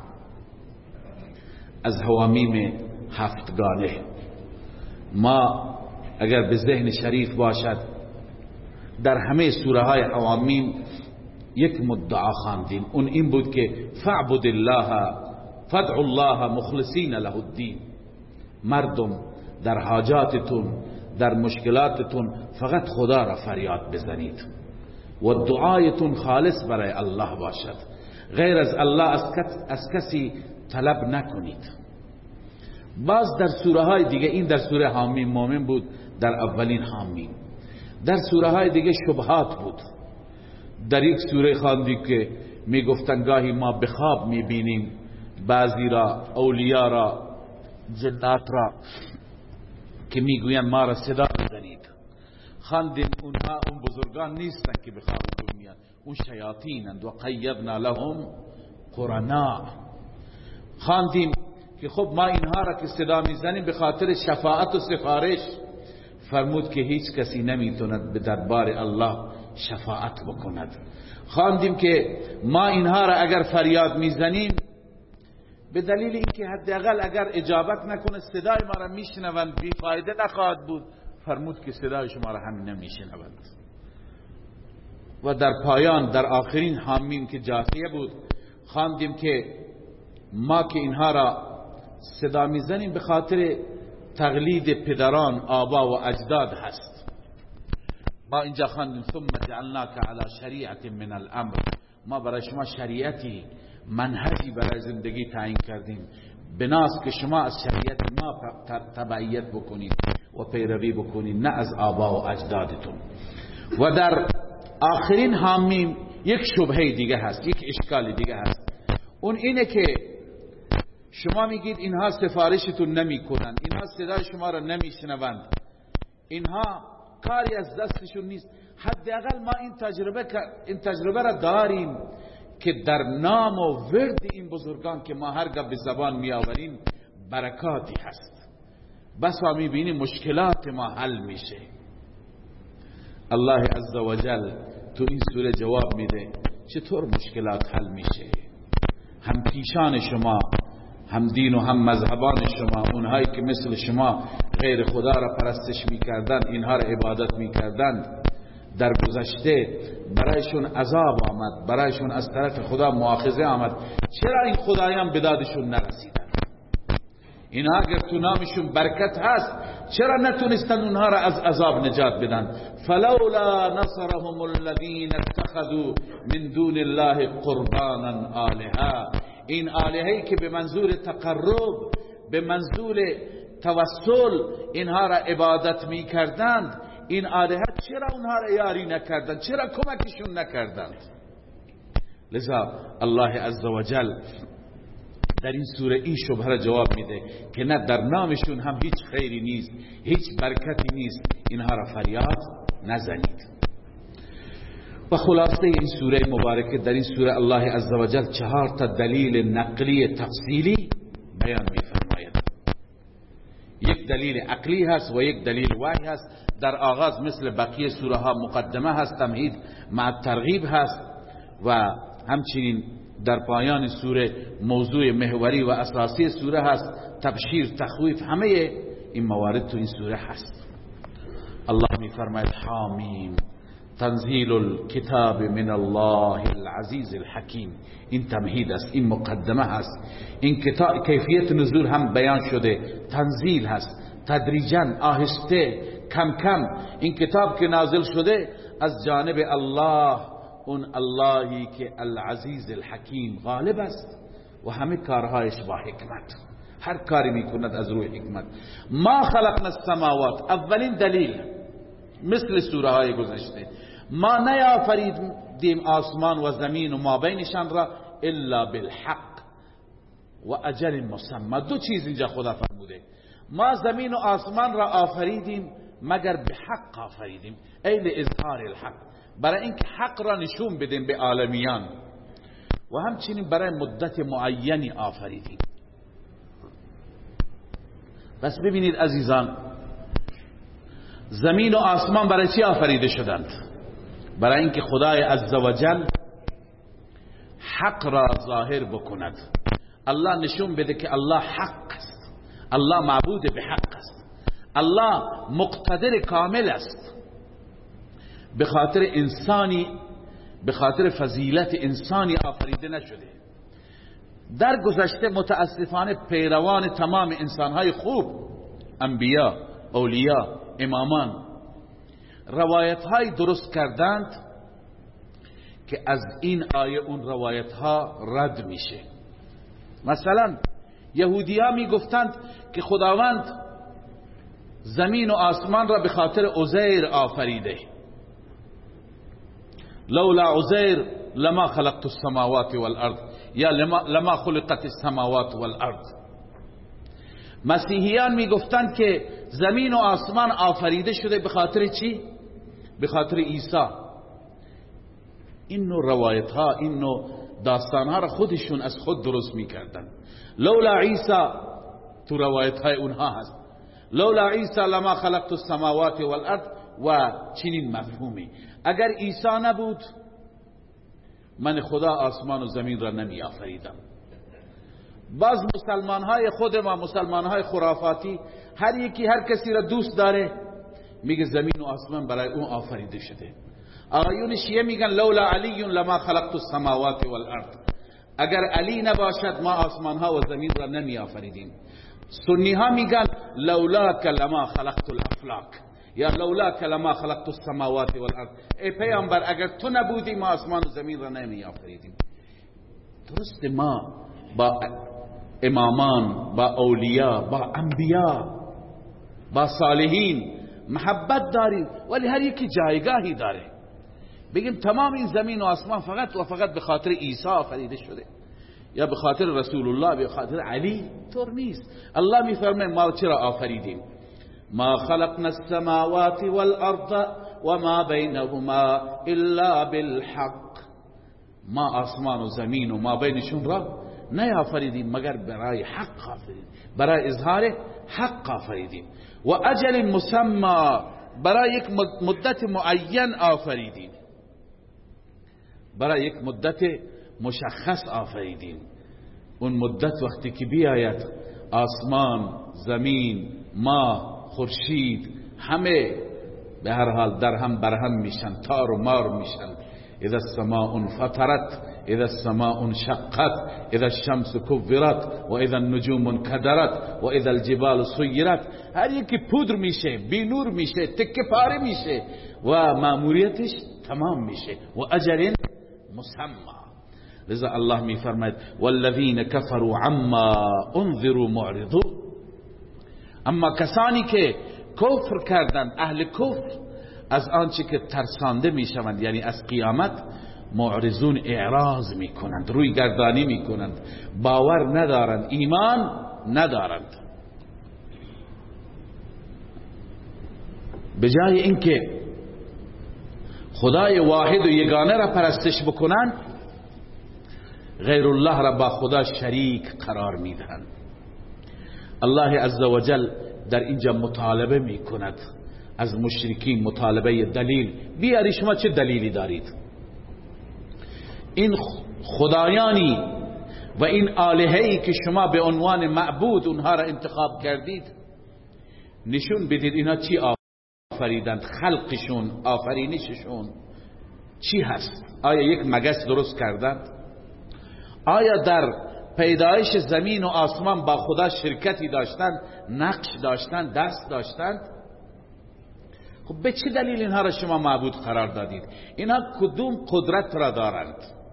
از حوامیم هفتگانه. ما اگر به ذهن شریف باشد در همه سوره های حوامیم یک مدعا خواندیم، اون این بود که فاعبد الله، فادعوا الله مخلصین له الدین. مردم در حاجاتتون، در مشکلاتتون فقط خدا را فریاد بزنید و دعایتون خالص برای الله باشد، غیر از الله از کسی طلب نکنید. باز در سوره های دیگه، این در سوره حامیم مومن بود، در اولین حامیم. در سوره های دیگه شبهات بود. در یک سوره خواندی که می گفتن گاهی ما به خواب می بینیم بعضی را، اولیاء را، جنات را، که می گوین ما را صدا بزنید. خواندیم اونها اون بزرگان نیستن که به خواب میان، اون شیاطینند. و قیضنا لهم قرنا. خواندیم که خب ما اینها را که صدا میزنیم به خاطر شفاعت و سفارش. فرمود که هیچ کسی نمیتوند به دربار الله شفاعت بکند. خواندیم که ما اینها را اگر فریاد میزنیم به دلیل اینکه حداقل اگر اجابت نکنه صدای ما را میشنوند، بی فایده نخواهد بود. فرمود که صدای شما را هم نمیشنوند. و در پایان در آخرین حامیم که جاثیه بود خواندیم که ما که اینها را صدا میزنیم به خاطر تقلید پدران، آبا و اجداد هست. ما اینجا خواندیم ثم جعلناک علی شریعت من الامر، ما برای شما شریعتی، منهجی برای زندگی تعیین کردیم، بناست که شما از شریعت ما تبعیت بکنید و پیروی بکنید، نه از آبا و اجدادتون. و در آخرین حامیم یک شبهه دیگه هست، یک اشکال دیگه هست. اون اینه که شما میگید اینها سفارشتون نمی کنند، اینها صدای شما را نمیشنوند، اینها کاری از دستشون نیست. حداقل ما این تجربه را داریم که در نام و ورد این بزرگان که ما هرگاه به زبان می آوریم برکاتی هست. بس ما می بینیم مشکلات ما حل میشه. الله عزوجل تو این سوره جواب میده چطور مشکلات حل میشه. هم پیشان شما، هم دین و هم مذهبان شما، اونهایی که مثل شما غیر خدا را پرستش میکردند، اینها را عبادت میکردند، در گذشته برایشون عذاب آمد، برایشون از طرف خدا مؤاخذه آمد. چرا این خدایان به دادشون نرسیدن؟ اینها اگر تو نامشون برکت هست چرا نتونستن اونها را از عذاب نجات بدن؟ فلولا نصرهم الذين اتخذوا من دون الله قربانا آلهة. این آلهه‌ای که به منظور تقرب، به منظور توسل اینها را عبادت می کردند، این آلهه چرا اونها را یاری نکردند؟ چرا کمکشون نکردند؟ لذا الله عزوجل در این سوره این شبهه را جواب میده که نه، در نامشون هم هیچ خیری نیست، هیچ برکتی نیست، اینها را فریاد نزنید. و خلاصه این سوره مبارکه، در این سوره الله عزوجل 4 دلیل نقلی تفصیلی بیان میفرماید. یک دلیل عقلی هست و یک دلیل وحی هست. در آغاز مثل بقیه سوره ها مقدمه هست، تمهید مع ترغیب هست، و همچنین در پایان سوره موضوع محوری و اساسی سوره هست، تبشیر، تخویف، همه این موارد تو این سوره هست. الله میفرماید حامیم تنزیل الكتاب من الله العزیز الحکیم. این تمهید است، این مقدمه هست. این کتاب کیفیت نزول هم بیان شده، تنزیل هست، تدریجا، آهسته، کم کم. این کتاب که نازل شده از جانب الله، اون اللهی که العزیز الحکیم غالب است و همه کارهایش با حکمت، هر کاری میکند از روی حکمت. ما خلقنا السماوات، اولین دلیل مثل سوره های گذشته، ما نیافریدیم آسمان و زمین و ما بینشان را الا بالحق و اجل مسمى. دو چیز اینجا خدا فرموده، ما زمین و آسمان را آفریدیم مگر به حق آفریدیم، ای لإظهار الحق، برای اینکه حق را نشون بدیم به عالمیان، و همچنین برای مدت معینی آفریدیم. بس ببینید عزیزان، زمین و آسمان برای چی آفریده شدند؟ برای اینکه خدای عزوجل حق را ظاهر بکند. الله نشون بده که الله حق است، الله معبود به حق است، الله مقتدر کامل است. به خاطر انسانی، به خاطر فضیلت انسانی آفریده نشده. در گذشته متاسفانه پیروان تمام انسانهای خوب، انبیا، اولیاء، امامان، روایت‌های درست کردند که از این آیه اون روایت‌ها رد میشه. مثلا یهودی ها می گفتند که خداوند زمین و آسمان را به خاطر عزیر آفریده، لولا عزیر لما خلقت السماوات والارض یا لما خلقت السماوات والارض. مسیحیان می گفتند که زمین و آسمان آفریده شده به خاطر چی؟ به خاطر عیسی. این نوع روایت ها، این نوع داستان ها را خودشون از خود درست می کردن. لولا عیسی تو روایت های اونها هست، لولا عیسی لما خلقت السماوات والارض و چنین مفهومی، اگر عیسی نبود من خدا آسمان و زمین را نمی آفریدم. باز مسلمان های خود ما، مسلمان های خرافاتی، هر یکی هر کسی را دوست داره میگه زمین و آسمان برای اون آفریده شده. آقایون شیعه میگن لولا علی لما خلقت السماوات والارض، اگر علی نباشد ما آسمان ها و زمین را نمی آفریدیم. سنی ها میگن لولاک لما خلقت الافلاک یا لولاک لما خلقت السماوات والارض، ای پیامبر اگر تو نبودی ما آسمان و زمین را نمی آفریدیم. درست ما با امامان، با اولیاء، با انبیاء، با صالحین محبت داریم، ولی هر یکی جایگاهی داره. بگیم تمام این زمین و آسمان فقط و فقط به خاطر عیسی آفریده شده یا به خاطر رسول الله، به خاطر علی، طور نیست. الله میفرمه ما چرا آفریدیم؟ ما خلقنا السماوات والارض وما بینهما الا بالحق، ما آسمان و زمین و ما بینشون را نیافریدیم مگر برای حق آفریدیم، برای اظهار حق آفریدیم. و اجل مسمى، برای یک مدت معین آفریدیم، برای یک مدت مشخص آفریدیم. اون مدت وقتی که بیاید آسمان، زمین، ماه، خورشید همه به هر حال در هم برهم میشن، تار و مار میشن. اذا السماء انفطرت، اذا السماء انشقت، اذا الشمس كورت و اذا النجوم انكدرت و اذا الجبال سيرت. هر یکی پودر میشه، بی نور میشه، تکه پاره میشه و ماموریتش تمام میشه. و اجل مسمى. لذا الله میفرماید والذین کفروا عما انذروا معرضون، اما کسانی که کفر کردند، اهل کفر، از آنچه که ترسانده میشوند یعنی از قیامت، معرضون، اعراض میکنند، روی گردانی میکنند، باور ندارند، ایمان ندارند. به جای اینکه خدای واحد و یگانه را پرستش بکنند، غیر الله را با خدا شریک قرار میدهند. الله عزوجل در اینجا مطالبه میکند از مشرکین، مطالبه دلیل. بیاری شما چه دلیلی دارید؟ این خدایانی و این آلهه‌ای که شما به عنوان معبود اونها را انتخاب کردید، نشون بدید اینا چی آفریدند، خلقشون، آفرینششون چی هست؟ آیا یک مگس درست کردند؟ آیا در پیدایش زمین و آسمان با خدا شرکتی داشتند، نقش داشتند، دست داشتند؟ خب به چه دلیل اینها را شما معبود قرار دادید؟ اینها کدوم قدرت را دارند؟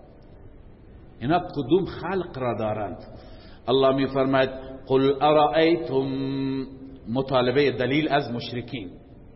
اینها کدوم خلق را دارند؟ الله می فرماید قل ارائیتم، مطالبه دلیل از مشرکین.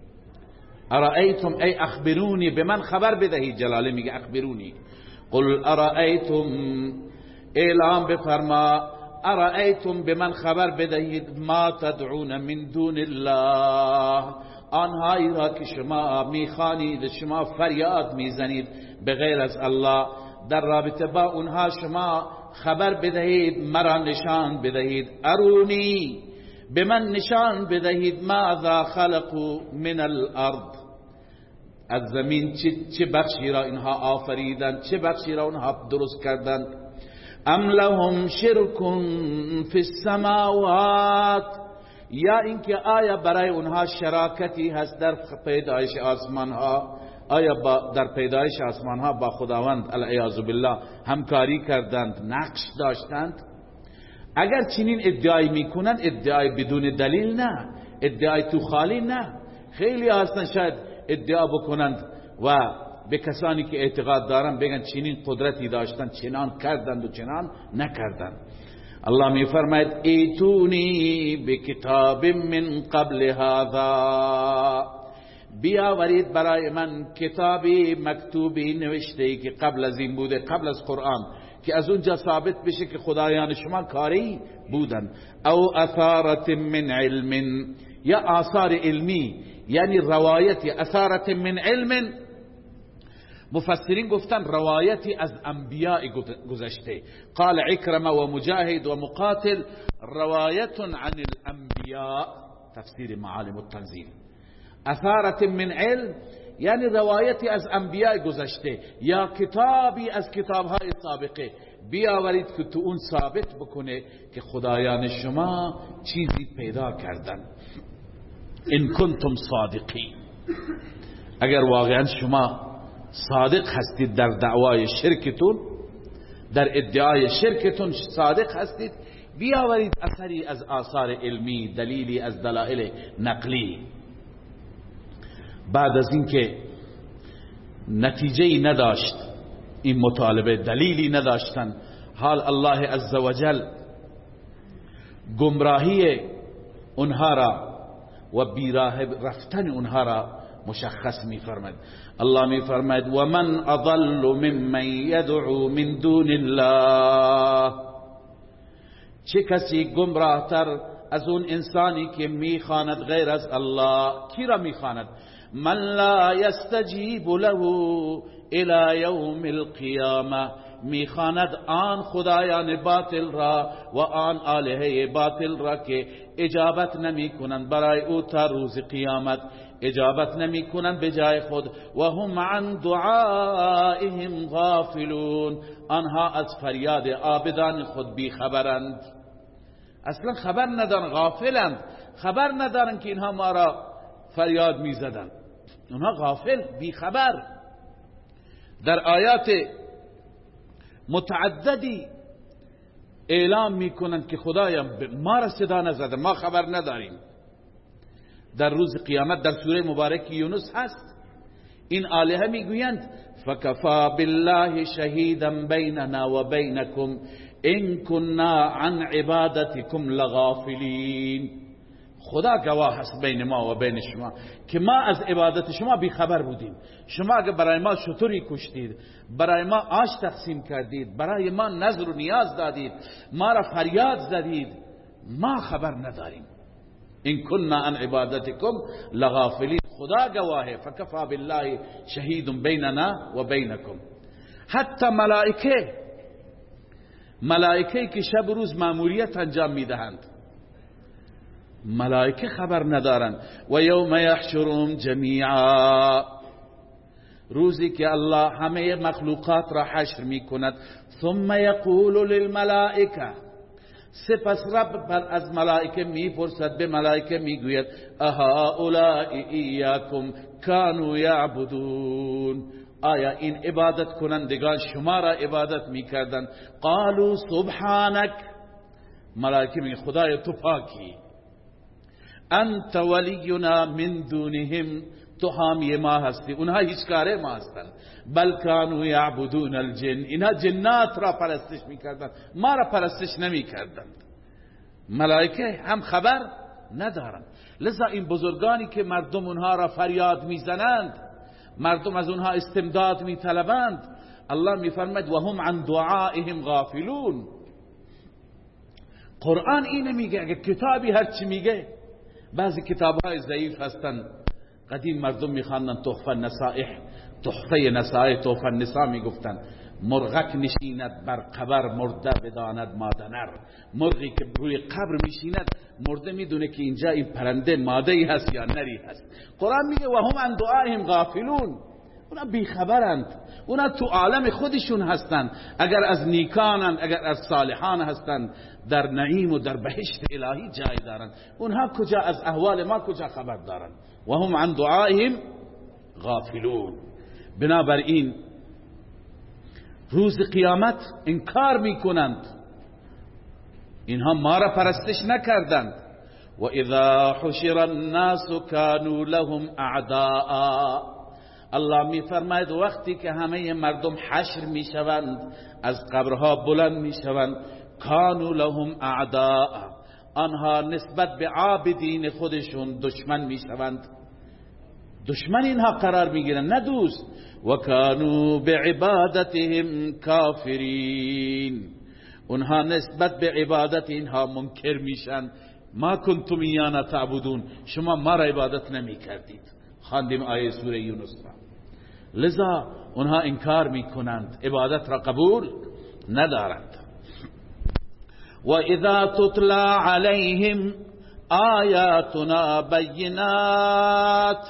ارائیتم ای اخبرونی، به من خبر بدهید. جلاله میگه اخبرونی. قل ارائیتم، اعلام بفرما، ارائیتم به من خبر بدهید، ما تدعون من دون الله، آنهایی را که شما میخوانید، شما فریاد میزنید به غیر از الله، در رابطه با اونها شما خبر بدهید، مرا نشان بدهید. ارونی، به من نشان بدهید، ماذا خلقوا من الارض، از زمین چه بخشی را اینها آفریدند، چه بخشی را اونها درست کردند. ام لهم شرک فی السماوات، یا اینکه آیا برای اونها شراکتی هست در پیدایش آسمان ها؟ آیا در پیدایش آسمان ها با خداوند العیاذ بالله همکاری کردند، نقش داشتند؟ اگر چنین ادعای میکنند، ادعای بدون دلیل نه، ادعای تو خالی نه. خیلی هستن شاید ادعا بکنند و به کسانی که اعتقاد دارن بگن چنین قدرتی داشتن، چنان کردند و چنان نکردند. الله می فرماید ایتونی بکتاب من قبل هذا، بیاورید برای من کتابی مکتوبی نوشته ای که قبل از این بوده، قبل از قرآن، که از اونجا ثابت بشه که خدایان شما کاری بودن. او اثارت من علم، یا آثار علمی، یعنی روایتی. اثارت من علم، مفسرین گفتن روایتی از انبیاء گذشته. قال عکرمه و مجاهد و مقاتل روایت عن الانبیاء، تفسیر معالم التنزیل. اثارت من علم یعنی روایتی از انبیاء گذشته یا کتابی از کتابهای سابقه، بیاورید که تو اون ثابت بکنه که خدایان شما چیزی پیدا کردن. ان کنتم صادقین، اگر واقعا شما صادق هستید در دعوای شرکتون، در ادعای شرکتون صادق هستید، بیاورید اثری از آثار علمی، دلیلی از دلائل نقلی. بعد از اینکه نتیجه‌ای نداشت این مطالبه، دلیلی نداشتن، حال الله عزوجل گمراهی اونها را و بیراه رفتن اونها را مشخص می فرماید. الله می فرماید و من اضل ممن یدعو من دون الله، چه کسی گمراه تر از اون انسانی که می خواند غیر از الله. کی را می خواند؟ من لا یستجیب له الى یوم القیامه، میخواند آن خدایان باطل را و آن آلهه باطل را که اجابت نمی کنند برای او تا روز قیامت، اجابت نمی کنند به جای خود. و هم عن دعائهم غافلون، آنها از فریاد عابدان خود بیخبرند، اصلا خبر ندارن، غافلند، خبر ندارن که اینها ما را فریاد می زدن، اونها غافل، بیخبر. در آیات متعددی اعلام میکنند که خدایا ما را صدا نزده، ما خبر نداریم. در روز قیامت در سوره مبارک یونس هست، این آلهه میگویند فکفا بالله شهیدا بیننا و بینکم ان كنا عن عبادتكم لغافلین، خدا گواه است بین ما و بین شما که ما از عبادت شما بیخبر بودیم. شما اگر برای ما شتری کشتید، برای ما آش تقسیم کردید، برای ما نذر و نیاز دادید، ما را فریاد زدید، ما خبر نداریم. ان كنا عن عبادتكم لغافلین، خدا گواهه. فکفا بالله شهید بیننا و بینکم. حتی ملائکه که شب و روز مأموریت انجام میدهند، ملائکه خبر ندارند. و یوم یحشرهم جمیعا، روزی که الله همه مخلوقات را حشر می کند. ثم یقول للملائکه، سپس رب از ملائکه می پرسد، به ملائکه می گوید اهؤلاء ایاکم کانوا یعبدون، آیا این عبادت کنندگان شما را عبادت می کردند؟ قالوا سبحانک، ملائکه می خدای تو پاکی، انت ولینا من دونهم، تو حامی ما هستی، اونها هیچ کاره ما هستند. بل کانوا یعبدون الجن، اینها جنات را پرستش میکردند، ما را پرستش نمیکردند. ملائکه هم خبر ندارند. لذا این بزرگانی که مردم اونها را فریاد میزنند، مردم از اونها استمداد میطلبند، الله میفرماید و هم عن دعائهم غافلون. قرآن اینه میگه. اگه کتابی هرچی میگه، بعضی کتابهای ضعیف هستن، قدیم مردم میخواندن تحفه نصائح تحفه النساء میگفتن مرغک نشیند بر قبر مرده بداند مادنر، مرغی که روی قبر میشیند مرده میدونه که اینجا این پرنده مادهی هست یا نری هست. قرآن میگه و هم عن دعائهم غافلون، اونا بیخبرند، اونا تو عالم خودشون هستند. اگر از نیکانند، اگر از صالحان هستند، در نعیم و در بهشت الهی جای دارند، اونها کجا از احوال ما کجا خبر دارند؟ و هم عن دعائهم غافلون. بنابراین روز قیامت انکار میکنند، اینها ما را پرستش نکردند. و اذا حشر الناس كانوا لهم اعداء، الله می فرماید وقتی که همه مردم حشر می شوند، از قبرها بلند می شوند، کانوا لهم اعداء، آنها نسبت به عابدین خودشون دشمن میشوند، دشمن اینها قرار میگیرن نه دوست. و کانوا بعبادتهم کافرین، اونها نسبت به عبادت اینها منکر میشن. ما کنتم ایانا تعبدون، شما ما را عبادت نمی کردید. خواندیم آیه سوره یونس را. لذا اونها انکار میکنند، عبادت را قبول ندارند. و اذا تتلا علیهم آیاتنا بینات،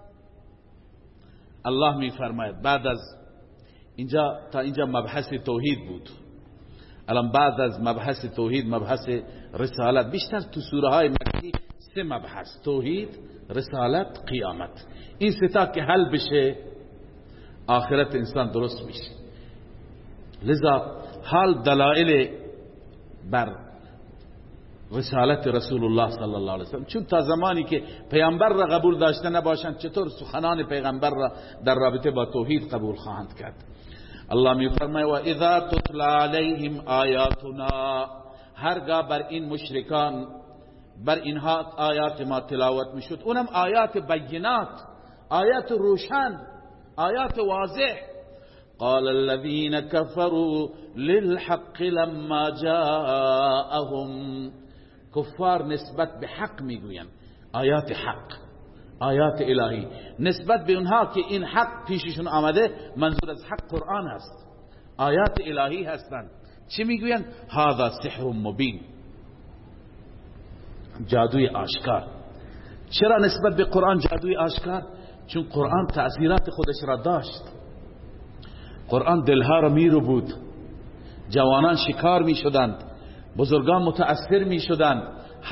الله میفرماید بعد از اینجا، تا اینجا مبحث توحید بود، الان بعد از مبحث توحید مبحث رسالت. بیشتر تو سوره های مکی 3 مبحث: توحید، رسالت، قیامت. این 3 تا که حل بشه آخرت انسان درست میشه. لذا حال دلائل بر رسالت رسول الله صلی الله علیه وسلم، چون تا زمانی که پیامبر را قبول داشته نباشند چطور سخنان پیغمبر را در رابطه با توحید قبول خواهند کرد؟ الله میفرماید و اذا تتلا علیهم آیاتنا، هرگاه بر این مشرکان بر اینها آیات ما تلاوت میشد، اونم آیات بینات، آیات روشن، آیات واضح. قال الذين كفروا للحق لما جاءهم، کفار نسبت به حق میگویند، آیات حق، آیات الهی، نسبت به اونها که این حق پیششون آمده، منظور از حق قرآن هست، آیات الهی هستند. چی میگویند؟ هذا سحر مبین، جادوی آشکار. چرا نسبت به قرآن جادوی آشکار؟ چون قرآن تأثیرات خودش را داشت. قرآن دلها را میرو بود، جوانان شکار میشدند، بزرگان متأثر میشدند،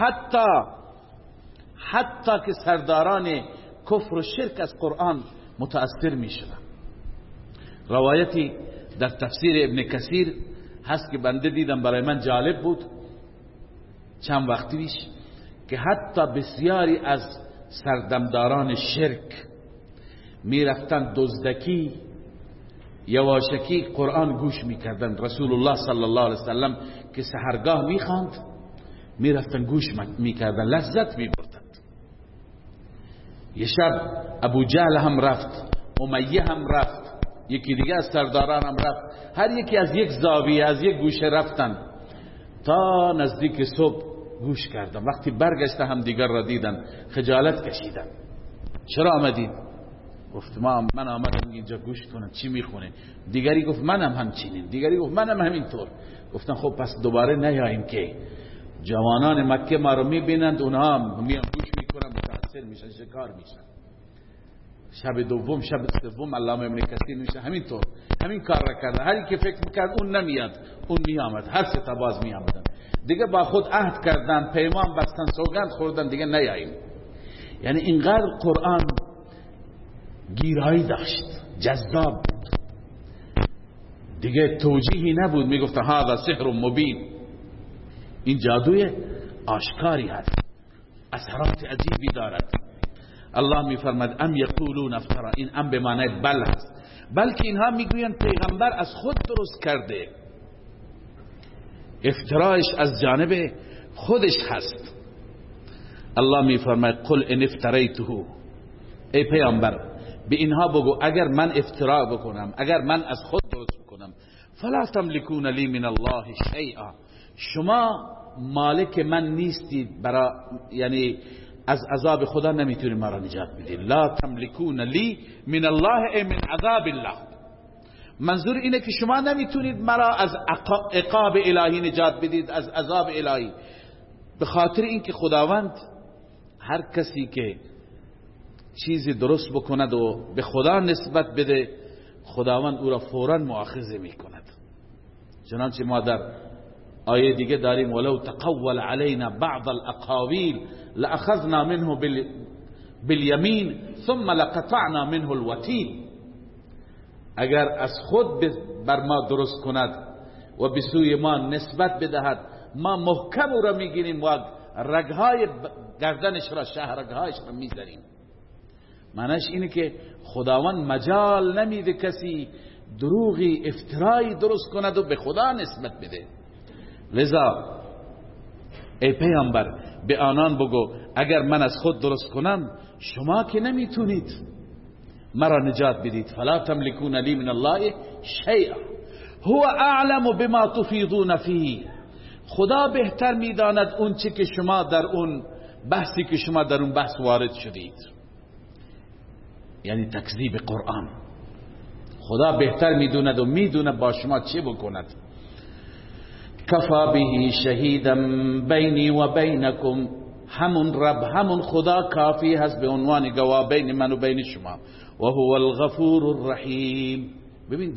حتی که سرداران کفر و شرک از قرآن متأثر میشدند. روایتی در تفسیر ابن کثیر هست که بنده دیدم، برای من جالب بود چند وقتی پیش، که حتی بسیاری از سردمداران شرک میرفتند دزدکی، یواشکی قرآن گوش میکردند. رسول الله صلی الله علیه وسلم که سحرگاه میخواند میرفتند گوش میکردند، لذت میبردند. یه شب ابو جهل هم رفت، امیه هم رفت، یکی دیگه از سرداران هم رفت، هر یکی از یک زاویه از یک گوشه رفتن تا نزدیک صبح گوش کردن. وقتی برگشته هم دیگر را دیدن، خجالت کشیدن. چرا آمدید؟ گفت من آمدم اینجا گوش کنم چی میخونه. دیگری گفت منم همچنین، دیگری گفت منم همینطور. گفتن خب پس دوباره نیاییم که جوانان مکه ما رو میبینند، اونها میان گوش میکنن، متاثر میشن، شکار میشن. شب دوم، شب سوم علامه ابن کثیر میشه همینطور، همین کار را کرد. هر کی فکر میکرد اون نمیاد، اون میامد، هر سه تا باز میامدن. دیگه با خود عهد کردن، پیمان بستن، سوگند خوردن دیگه نیاییم. یعنی اینقدر قرآن گیرایی داشت، جذاب بود، دیگه توجیهی نبود. میگفت هذا سحر مبین، این جادوی آشکاری هست، اثرات عجیبی دارد. الله میفرماد ام یقولون افترا، این ام به معنی بل هست، بلکه اینها میگویند پیغمبر از خود درست کرده، افترایش از جانب خودش هست. الله میفرماید قل ان افتریته، ای پیامبر به اینها بگو اگر من افترا بکنم، اگر من از خود درست بکنم، فلا تملکون لی من الله شیئا، شما مالک من نیستید، برای یعنی از عذاب خدا نمیتونید ما را نجات بدید. لا تملکون لی من الله ای من عذاب الله، منظور اینه که شما نمیتونید مرا از عقاب الهی نجات بدید، از عذاب الهی. به خاطر اینکه خداوند هر کسی که چیزی درست بکند و به خدا نسبت بده، خداوند او را فوراً مؤاخذه میکند. چنانچه ما در آیه دیگه داریم ولو تقول علینا بعض الاقاویل لاخذنا منه بالیمین ثم لقطعنا منه الوتین، اگر از خود بر ما درست کند و به سوی ما نسبت بدهد، ما محکم او را میگیریم و رگهای گردنش را، شهرگهایش را میزنیم. معنیش اینه که خداوند مجال نمیده کسی دروغی، افترایی درست کند و به خدا نسبت بده. لذا ای پیامبر به آنان بگو اگر من از خود درست کنم شما که نمیتونید مرا نجات بدید. فلا تملكون لی من الله شیئا هو اعلم بما تفیضون فیه. خدا بهتر میداند اون چی که شما در اون بحثی که شما در اون بحث وارد شدید، یعنی تکذیب قرآن. خدا بهتر میدوند و میدونه با شما چه بکند. کفا به شهیدا بینی و بینکم، همون رب همون خدا کافی هست به عنوان گواه بین من و بین شما. و هو الغفور الرحیم. ببین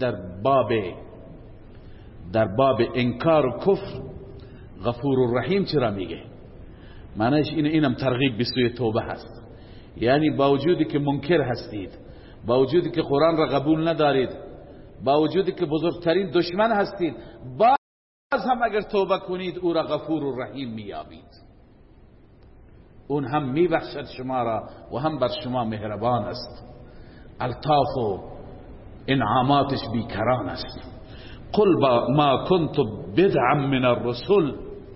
در باب انکار و کفر غفور الرحیم چرا میگه؟ معنیش اینم ترغیب به سوی توبه هست. یعنی با وجودی که منکر هستید، با وجودی که قرآن را قبول ندارید، با وجودی که بزرگترین دشمن هستید، باز هم اگر توبه کنید او را غفور الرحیم میابید. اون هم میبخشد شما را و هم بر شما مهربان است. الطاف و انعاماتش بیکران است. قل ما كنت بدعا من الرسل.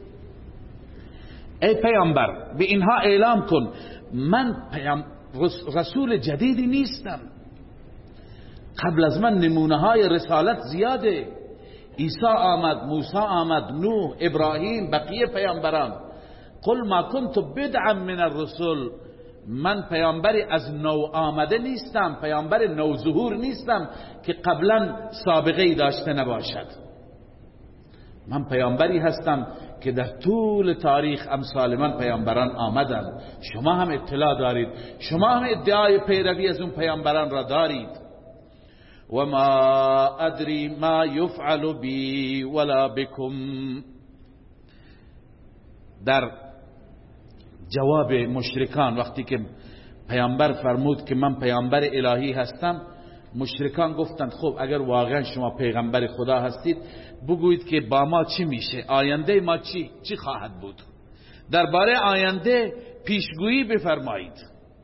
ای پیامبر به اینها اعلام کن من رسول جدیدی نیستم. قبل از من نمونه های رسالت زیاده. عیسی آمد، موسی آمد، نوح، ابراهیم، بقیه پیامبران. قل ما كنت بدعا من الرسل. من پیامبری از نو آمده نیستم، پیامبر نو ظهور نیستم که قبلا سابقه داشته نباشد. من پیامبری هستم که در طول تاریخ امثال من پیامبران آمدند. شما هم اطلاع دارید، شما هم ادعای پیروی از اون پیامبران را دارید. و ما ادری ما یفعل بی ولا بکم. در جواب مشرکان وقتی که پیامبر فرمود که من پیامبر الهی هستم، مشرکان گفتند خب اگر واقعا شما پیغمبر خدا هستید بگویید که با ما چی میشه، آینده ما چی خواهد بود، درباره آینده پیشگویی بفرمایید.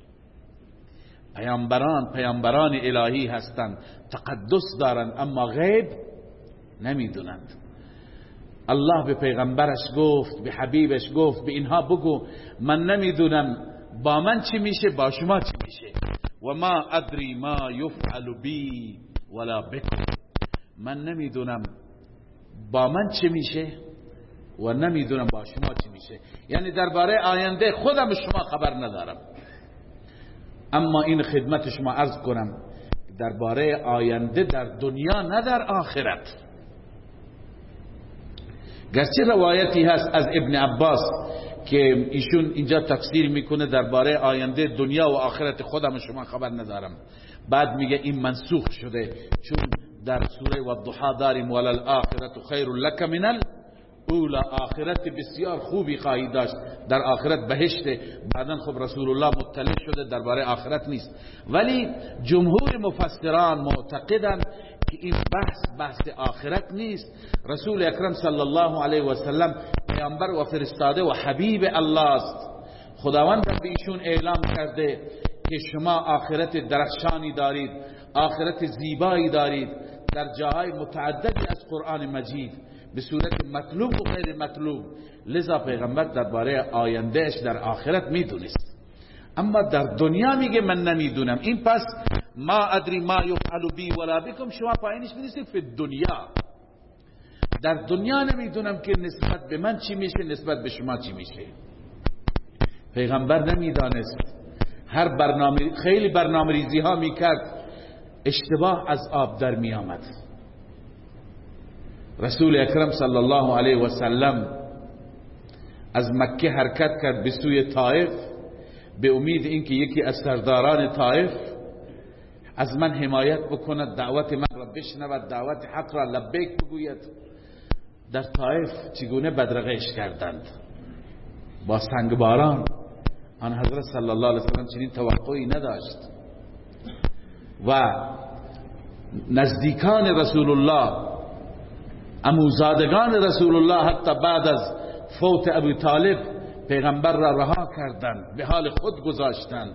پیامبران الهی هستند، تقدس دارند اما غیب نمیدونند. الله به پیغمبرش گفت، به حبیبش گفت به اینها بگو من نمیدونم با من چی میشه، با شما چی میشه. و ما ادری ما یفعل بی ولا بکم. من نمیدونم با من چی میشه و نمیدونم با شما چی میشه. یعنی درباره آینده خودم شما خبر ندارم. اما این خدمت شما عرض کنم درباره آینده در دنیا نه در آخرت. گرچه روایتی هست از ابن عباس که ایشون اینجا تفسیر میکنه درباره آینده دنیا و آخرت خودم شما خبر ندارم، بعد میگه این منسوخ شده چون در سوره والضحی داریم وللآخرة خیر لک من الاولی. آخرت بسیار خوبی خواهی داشت، در آخرت بهشته. بعدن خب رسول الله مطلع شده درباره آخرت نیست. ولی جمهور مفسران معتقدند که این بحث آخرت نیست. رسول اکرم صلی الله علیه و سلم پیامبر و فرستاده و حبیب الله است. خداوند به ایشون اعلام کرده که شما آخرت درخشانی دارید، آخرت زیبایی دارید، در جاهای متعددی از قرآن مجید به صورت مطلوب و غیر مطلوب. لذا پیغمبر درباره آیندهش در آخرت میدونست، اما در دنیا میگه من نمیدونم. این پس ما ادری ما یفعل بی ولا بکم، شما پایینش می‌نویسید فی دنیا. در دنیا نمیدونم که نسبت به من چی میشه، نسبت به شما چی میشه. پیغمبر نمیدانست. خیلی برنامه‌ریزی ها میکرد، اشتباه از آب در میآمد. رسول اکرم صلی الله علیه و سلم از مکه حرکت کرد به سوی طائف به امید اینکه یکی از سرداران طائف از من حمایت بکند، دعوت من را بشنود، دعوت حق را لبیک بگوید. در طائف چگونه بدرقه‌اش کردند با سنگباران. آن حضرت صلی الله علیه و سلم چنین توقعی نداشت و نزدیکان رسول الله، عموزادگان رسول الله، حتی بعد از فوت ابو طالب پیغمبر را رها کردند، به حال خود گذاشتند.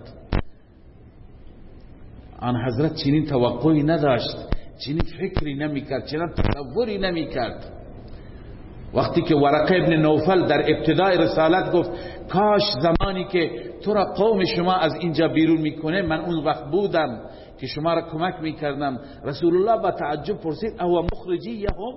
آن حضرت چنین توقعی نداشت، چنین فکری نمیکرد، چنین تصوری نمیکرد. وقتی که ورقه ابن نوفل در ابتدای رسالت گفت کاش زمانی که تو را قوم شما از اینجا بیرون میکنه من اون وقت بودم که شما را کمک میکردم، رسول الله با تعجب پرسید او مخرجیهم،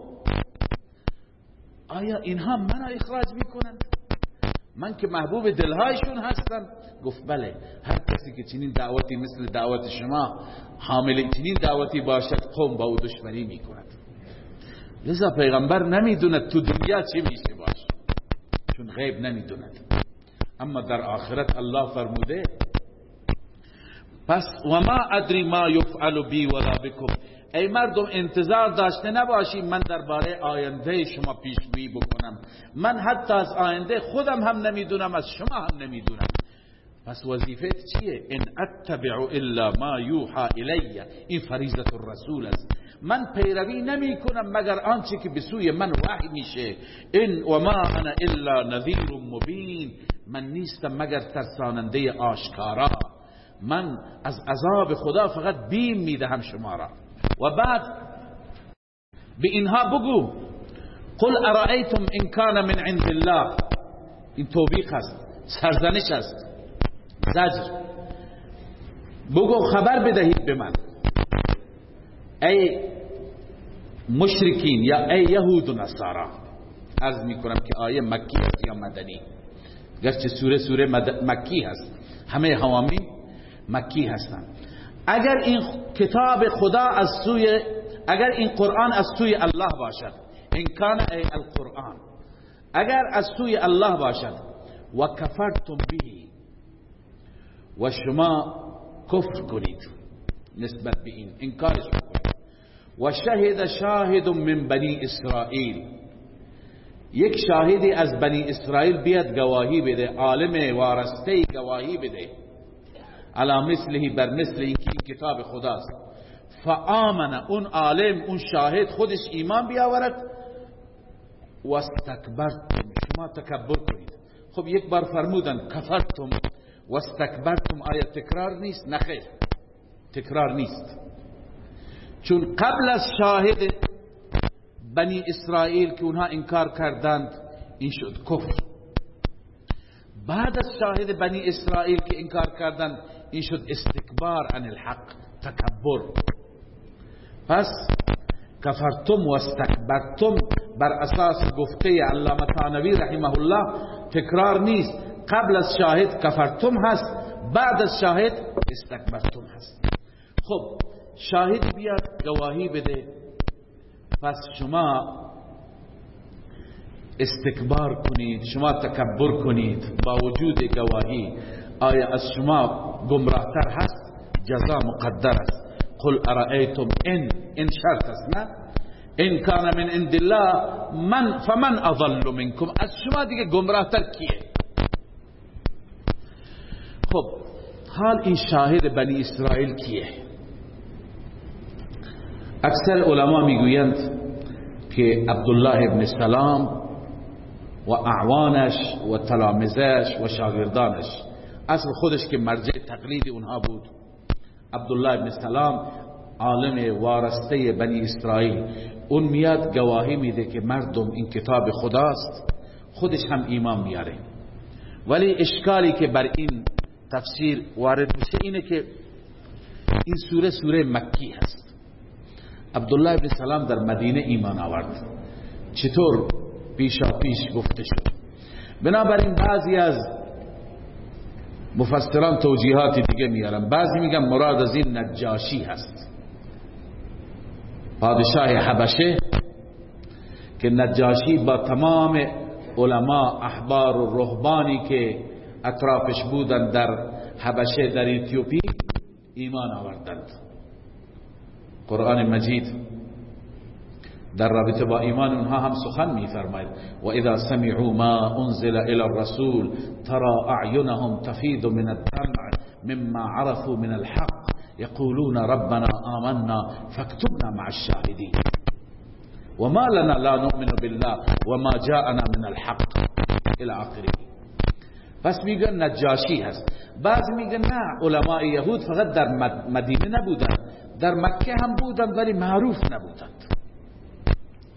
آیا اینها منو اخراج میکنند؟ من که محبوب دلهایشون هستم. گفت بله، هر کسی که چنین دعوتی مثل دعوت شما حامل چنین دعوتی باشد قوم با او دشمنی میکند. لذا پیغمبر نمیدوند تو دنیا چه میشه باشه، چون غیب نمیدوند، اما در آخرت الله فرموده پس و ما ادری ما یفعل بی ولا بکم. ای مردم انتظار داشته نباشید من درباره آینده شما پیشگویی بکنم، من حتی از آینده خودم هم نمیدونم، از شما هم نمیدونم. پس وظیفت چیه؟ ان اتبع الا ما یوحى الی، این فریضه الرسول است. من پیروی نمی کنم مگر آنچه که به سوی من وحی میشه. ان و ما انا الا نذیر مبین، من نیستم مگر ترساننده آشکارا، من از عذاب خدا فقط بیم میدهم شما را. و بعد به اینها بگو قل ارائیتم ان کان من عند الله، این توبیخ است، سرزنش است، زجر. بگو خبر بدهید به من ای مشرکین یا ای یهود و نصارا. عرض میکنم که آیه مکی است یا مدنی، گرچه سوره مکی هست، همه حوامی مکی هستند. اگر این کتاب خدا از سوی، اگر این قرآن از سوی الله باشد، این کان ای القرآن، اگر از سوی الله باشد، و کفرتم به، و شما کفر کنید نسبت به این، انکارش کنید، و شهد شاهد من بنی اسرائیل، یک شاهدی از بنی اسرائیل بیاد گواهی بده، عالم وارسته گواهی بده، علی مثله، بر مثل این که این کتاب خداست. فآمن، اون عالم اون شاهد خودش ایمان بیاورد، و استکبرتم، شما تکبر کنید. خب یک بار فرمودن کفرتم و استکبرتم، آیا تکرار نیست؟ نخیر، تکرار نیست، چون قبل از شاهد بنی اسرائیل که اونها انکار کردند این شد کفر، بعد از شاهد بنی اسرائیل که انکار کردند این شد استکبار عن الحق، تکبر. پس کفرتم و استکبرتم بر اساس گفته علامه ثانوی رحمه الله تکرار نیست، قبل از شاهد کفرتم هست، بعد از شاهد استکبرتم هست. خب شاهد بیاد گواهی بده، پس شما استکبار کنید، شما تکبر کنید با وجود گواهی، آیا از شما گمراهتر هست؟ جزا مقدر است. قل ارائیتم ان شرط است، نه ان کان من عند الله من فمن اضل منکم، از شما دیگه گمراهتر کیه؟ خب حال این شاهد بنی اسرائیل کیه؟ اکثر علما میگویند که عبدالله ابن سلام و اعوانش و تلامذه‌اش و شاگردانش، اصل خودش که مرجع تقلید اونها بود. عبدالله ابن سلام عالم وارسته بنی اسرائیل، اون میاد گواهی میده که مردم این کتاب خداست، خودش هم ایمان میاره. ولی اشکالی که بر این تفسیر وارد میشه اینه که این سوره مکی هست. عبدالله ابن سلام در مدینه ایمان آورد، چطور پیشا پیش گفته شد. بنابراین بعضی از مفسران توجیهاتی دیگه میارن، بعضی میگن مراد از این نجاشی هست، پادشاه حبشه، که نجاشی با تمام علما احبار و رهبانی که اطرافش بودن در حبشه در اتیوپی ایمان آوردند. قرآن مجید در رابطه با ایمان اونها هم سخن می‌فرماید و اذا سمعوا ما انزل الى الرسول ترى اعینهم تفیض من الدمع مما عرفوا من الحق یقولون ربنا آمنا فاكتبنا مع الشاهدین وما لنا لا نؤمن بالله وما جاءنا من الحق الى آخره. پس میگن نجاشی هست. بعضی میگن نه، علماء یهود فقط در مدینه نبودن، در مکه هم بودن ولی معروف نبودند.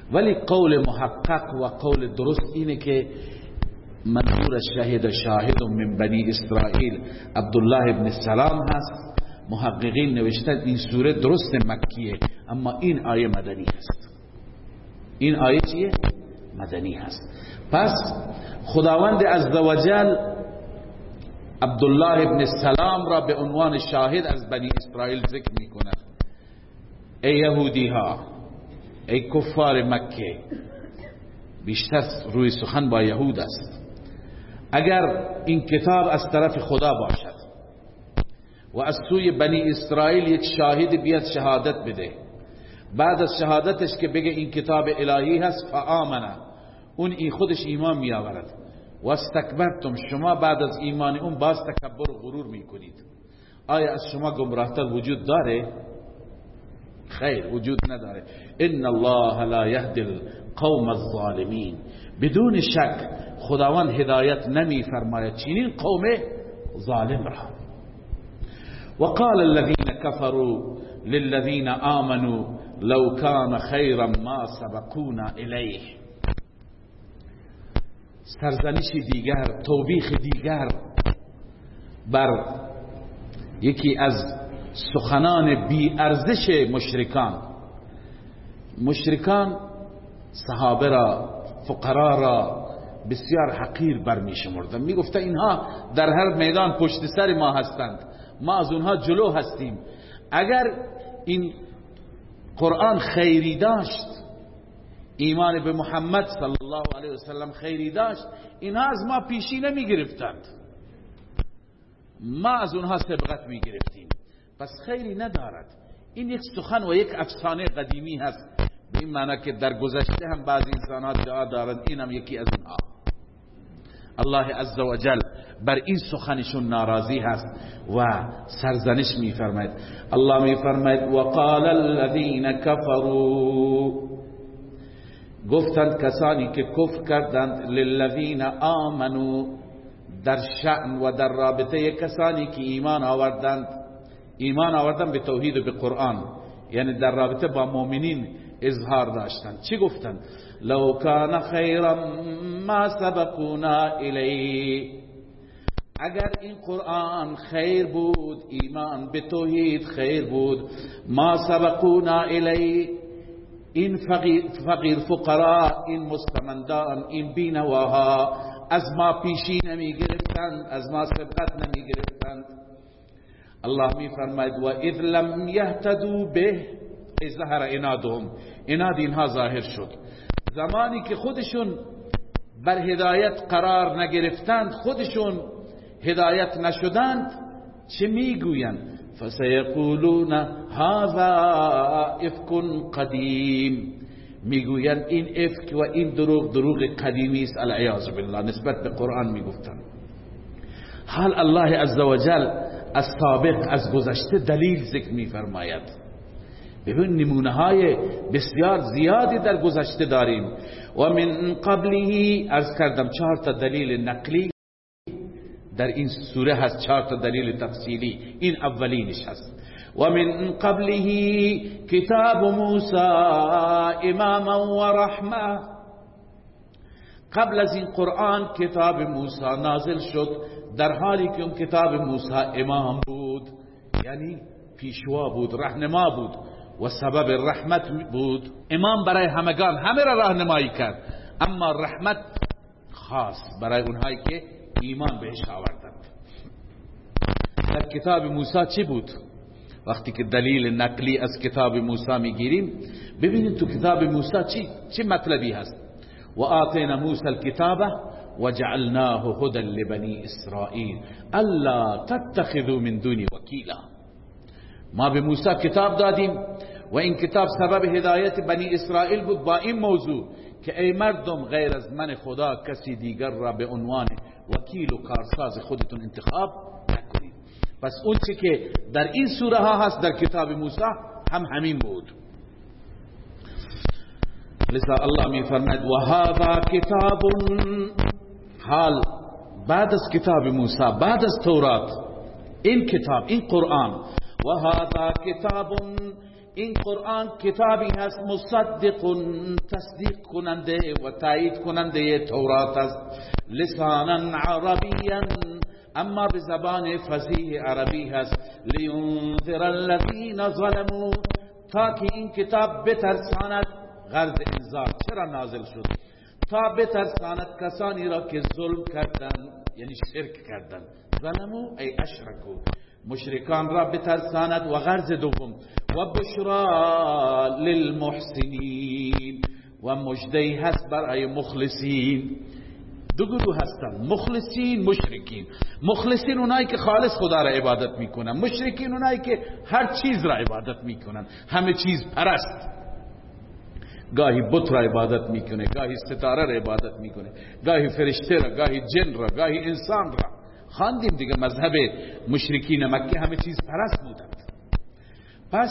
ولی قول محقق و قول درست اینه که منظور شاهد من بنی اسرائیل عبدالله ابن سلام هست. محققین نوشتن این سوره درست مکیه، اما این آیه مدنی هست. این آیه چیه؟ مدنی هست. پس خداوند عزوجل عبدالله ابن سلام را به عنوان شاهد از بنی اسرائیل ذکر می کند. ای یهودی ها، ای کفار مکه، بیشتر روی سخن با یهود است، اگر این کتاب از طرف خدا باشد و از سوی بنی اسرائیل یک شاهد بیاد شهادت بده، بعد از شهادتش که بگه این کتاب الهی هست، فآمنه، اون این خودش ایمان می آورد، و استکبرتم، شما بعد از ایمان اون باز تکبر و غرور می کنید. آیا از شما گمراهتر وجود داره؟ خیر، وجود نداره. ان الله لا یهدی القوم الظالمین، بدون شک خداوند هدایت نمی فرماید چنین قوم ظالم را. وقال الذين كفروا للذين آمنوا لو كان خيرا ما سبقونا إليه. سرزنش دیگر، توبیخ دیگر بر یکی از سخنان بی ارزش مشرکان صحابه را، فقرا را بسیار حقیر برمی شمردن. می گفتن اینها در هر میدان پشت سر ما هستند، ما از اونها جلو هستیم. اگر این قرآن خیری داشت، ایمان به محمد صلی الله علیه وسلم خیری داشت، اینها از ما پیشی نمی گرفتند، ما از اونها سبقت می گرفتیم. پس خیری ندارد. این یک سخن و یک افسانه قدیمی هست، به این معنی که در گذشته هم بعضی انسانات جا دارند، این هم یکی از اونها. الله عزوجل بر این سخنشون ناراضی هست و سرزنش می فرماید. الله می فرماید وقال الذين كفروا، گفتند کسانی که کفر کردند، للذین آمنوا، در شأن و در رابطه کسانی که ایمان آوردند به توحید و به قرآن، یعنی در رابطه با مؤمنین اظهار داشتند. چی گفتند؟ لو کان خیرا ما سبقونا الیه، اگر این قرآن خیر بود، ایمان به توحید خیر بود، ما سبقونا الیه، این فقیر فقرا، این مستمندان، این بینواها از ما پیشی نمی گرفتند، از ما سبقت نمی گرفتند. الله می فرماید و اذ لم یهتدوا به ظهر عنادهم، عناد اینها ظاهر شد. زمانی که خودشون بر هدایت قرار نگرفتند، خودشون هدایت نشدند، چه میگویند؟ فسیقولون هذا افک قدیم، میگویند این افک و این دروغ قدیمی است، العیاذ بالله، نسبت به قرآن میگفتند. حال الله عزوجل از سابق، از گذشته دلیل ذکر میفرماید. ببین نمونه های بسیار زیادی در گذشته داریم. و من قبله، عرض کردم 4 تا دلیل نقلی در این سوره هست، 4 تا دلیل تفصیلی، این اولینش هست. و من قبله کتاب موسی اماما و رحمه، قبل از این قرآن کتاب موسی نازل شد، در حالی که اون کتاب موسی امام بود، یعنی پیشوا بود، رهنما بود و سبب رحمت بود. امام برای همگان، همه را راهنمایی کرد، اما رحمت خاص برای اونهایی که ایمان بهش آوردند. در کتاب موسی چی بود؟ وقتی که دلیل نقلی از کتاب موسی میگیریم، ببینید تو کتاب موسی چی مطلبی هست؟ و آتینا موسی الکتاب و جعلناه هدى لبنی اسرائیل الا تتخذوا من دونی وکیلا. ما به موسی کتاب دادیم و این کتاب سبب هدایت بنی اسرائیل بود با این موضوع که ای مردم، غیر از من خدا کسی دیگر را به عنوان وکیل و کارساز خودتون انتخاب نکنید. پس اون چی که در این سوره ها هست در کتاب موسی هم همین بود. لذا الله می فرماید و هذا کتاب، حال بعد از کتاب موسی، بعد از تورات، این کتاب، این قرآن، و هذا کتاب، این قرآن کتابی هست مصدق، تصدیق کننده و تایید کننده تورات است، لسانا عربیا، اما به زبان فصیح عربی هست، لینذر الذین ظلموا، تا که این کتاب بترساند. غرض انذار چرا نازل شد؟ تا بترساند کسانی را که ظلم کردند، یعنی شرک کردند. ظلموا ای اشرکوا، مشرکان را بترساند. و غرض دوم و بشرا للمحسنین، و مجدی هست برای مخلصین. دو گروه هستند، مخلصین، مشرکین. مخلصین اونایی که خالص خدا را عبادت میکنن، مشرکین اونایی که هر چیز را عبادت میکنن، همه چیز پرست. گاهی بت را عبادت میکنه، گاهی ستاره را عبادت میکنه، گاهی فرشته را، گاهی جن را، گاهی انسان را. خواندیم دیگه مذهب مشرکین مکه همه چیز پرست بودند. پس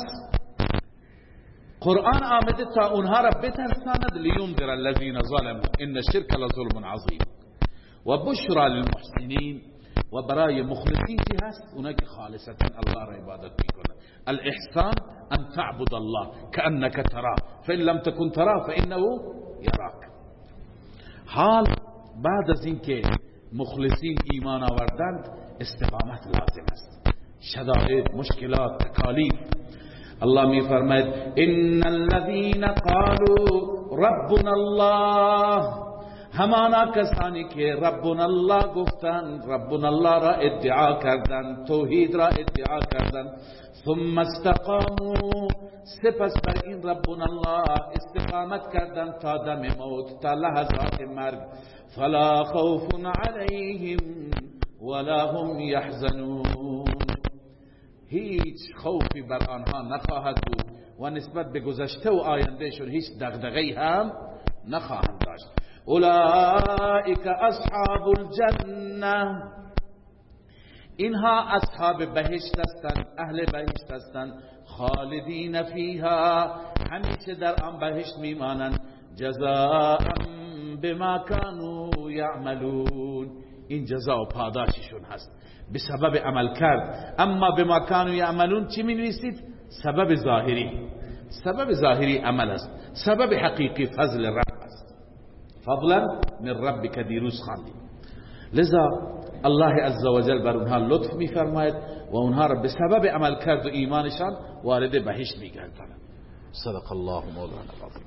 قرآن آمده تا اونها را بترساند، لینذر الذین ظلموا ان الشرک لظلم عظیم. و بشرا للمحسنین، و برای مخلصین چی هست؟ اونایی که خالصتا الله را عبادت میکنند. الاحسان ان تعبد الله كأنك تراه فإن لم تكن تراه فإنه يراك. حال بعد از اینکه مخلصین ایمان آوردند، استقامت لازم است. شدائد، مشکلات، تکالیف. الله می فرماید ان الذين قالوا ربنا الله، همانا کسانی که ربنا الله گفتند، ربنا الله را ادعا کردند، توحید را ادعا کردند، ثم استقاموا، سپس بر این ربنا الله استقامت کردند تا دم موت، تا لحظات مرگ، فلا خوف علیهم ولا هم یحزنون، هیچ خوفی بر آنها نخواهد بود و نسبت به گذشته و آیندهشون هیچ دغدغه‌ای هم نخواهند داشت. اولئک اصحاب الجنه، اینها اصحاب بهشت هستند، اهل بهشت هستند، خالدین فیها، همیشه در آن بهشت میمانند، جزاء بما كانوا یعملون، این جزا و پاداششون هست به سبب عمل کرد. اما بما كانوا یعملون چی می نویسید؟ سبب ظاهری، سبب ظاهری عمل است، سبب حقیقی فضل رب است. فضلا من ربک، دیروز خواندیم. لذا الله عزوجل بر اونها لطف می فرماید و اونها را به سبب عمل کرد و ایمانشان وارد بهشت می گرداند. صدق الله مولانا العظیم.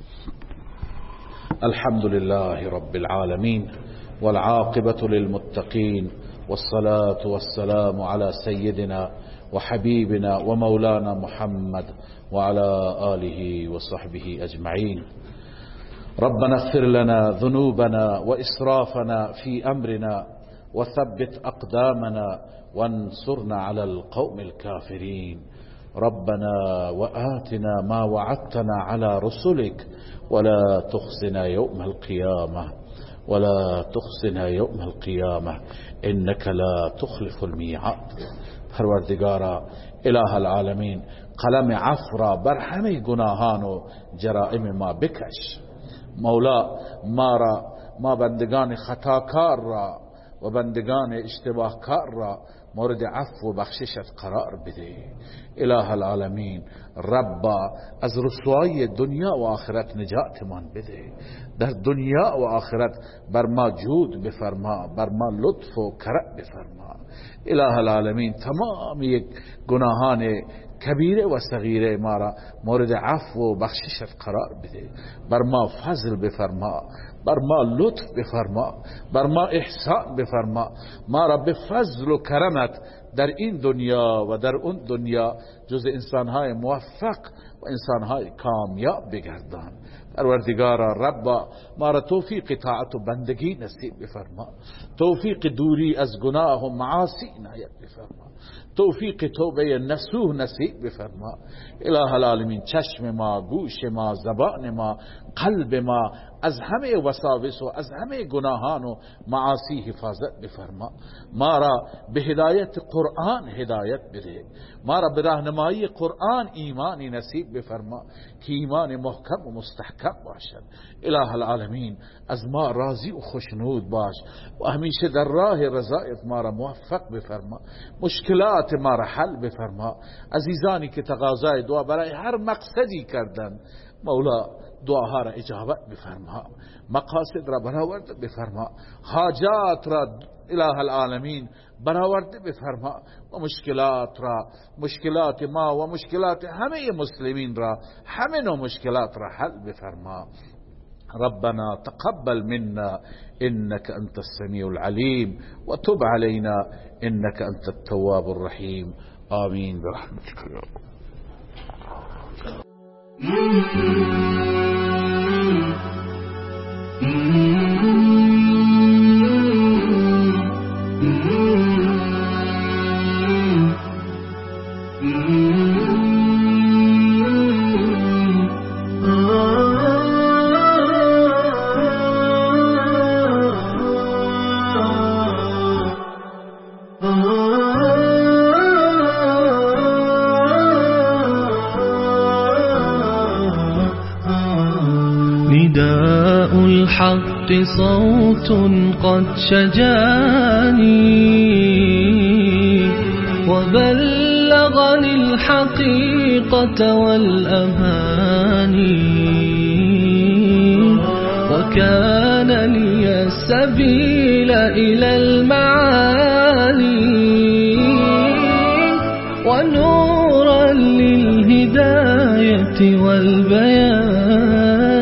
الحمد لله رب العالمين والعاقبة للمتقين والصلاة والسلام على سيدنا وحبيبنا ومولانا محمد وعلى آله وصحبه أجمعين. ربنا اغفر لنا ذنوبنا وإسرافنا في أمرنا وثبت أقدامنا وانصرنا على القوم الكافرين. ربنا وآتنا ما وعدتنا على رسلك ولا تخزنا يوم القيامة، ولا تخزنا يوم القيامة إنك لا تخلف الميعاد. پروردگارا اله العالمین، قلم عفو را بر همه گناهان و جرائم ما بکش. مولا ما بندگان خطاکار را و بندگان اشتباهکار را مورد عفو و بخششت قرار بده. اله العالمین، ربا از رسوایی دنیا و آخرت نجاتمان بده. در دنیا و آخرت بر ما جود بفرما، بر ما لطف و کرم بفرما. اله العالمین، تمام یک گناهان کبیره و صغیره ما را مورد عفو و بخششت قرار بده. بر ما فضل بفرما، بر ما لطف بفرما، بر ما احسان بفرما. ما را به فضل و کرمت در این دنیا و در اون دنیا جز انسانهای موفق و انسانهای کامیاب بگردان. پروردگارا ربا، ما را توفیق طاعت و بندگی نصیب بفرما، توفیق دوری از گناه و معاصی عنایت بفرما، توفیق توبه نصوح نصیب بفرما. اله العالمین، چشم ما، گوش ما، زبان ما، قلب ما از همه وساوس و از همه گناهان و معاصی حفاظت بفرما. ما را به هدایت قرآن هدایت بده، ما را به راهنمایی قرآن ایمانی نصیب بفرما که ایمان محکم و مستحکم باشد. اله العالمین، از ما راضی و خوشنود باش و همیشه در راه رضایت ما را موفق بفرما. مشکلات مشکلات ما را حل بفرما. عزیزانی که تقاضای دعا برای هر مقصدی کردن، مولا دعاها را اجابت بفرما، مقاصد را برآورده بفرما، حاجات را اله العالمین برآورده بفرما و مشکلات ما و مشکلات همه مسلمین را، همه نوع مشکلات را حل بفرما. ربنا تقبل منا إنك أنت السميع العليم وتب علينا إنك أنت التواب الرحيم. آمين برحمتك يا نداء الحق صوت قد شجاني وبلغني الحقيقة والأماني وكان لي السبيل إلى المعالي ونورا للهداية والبيان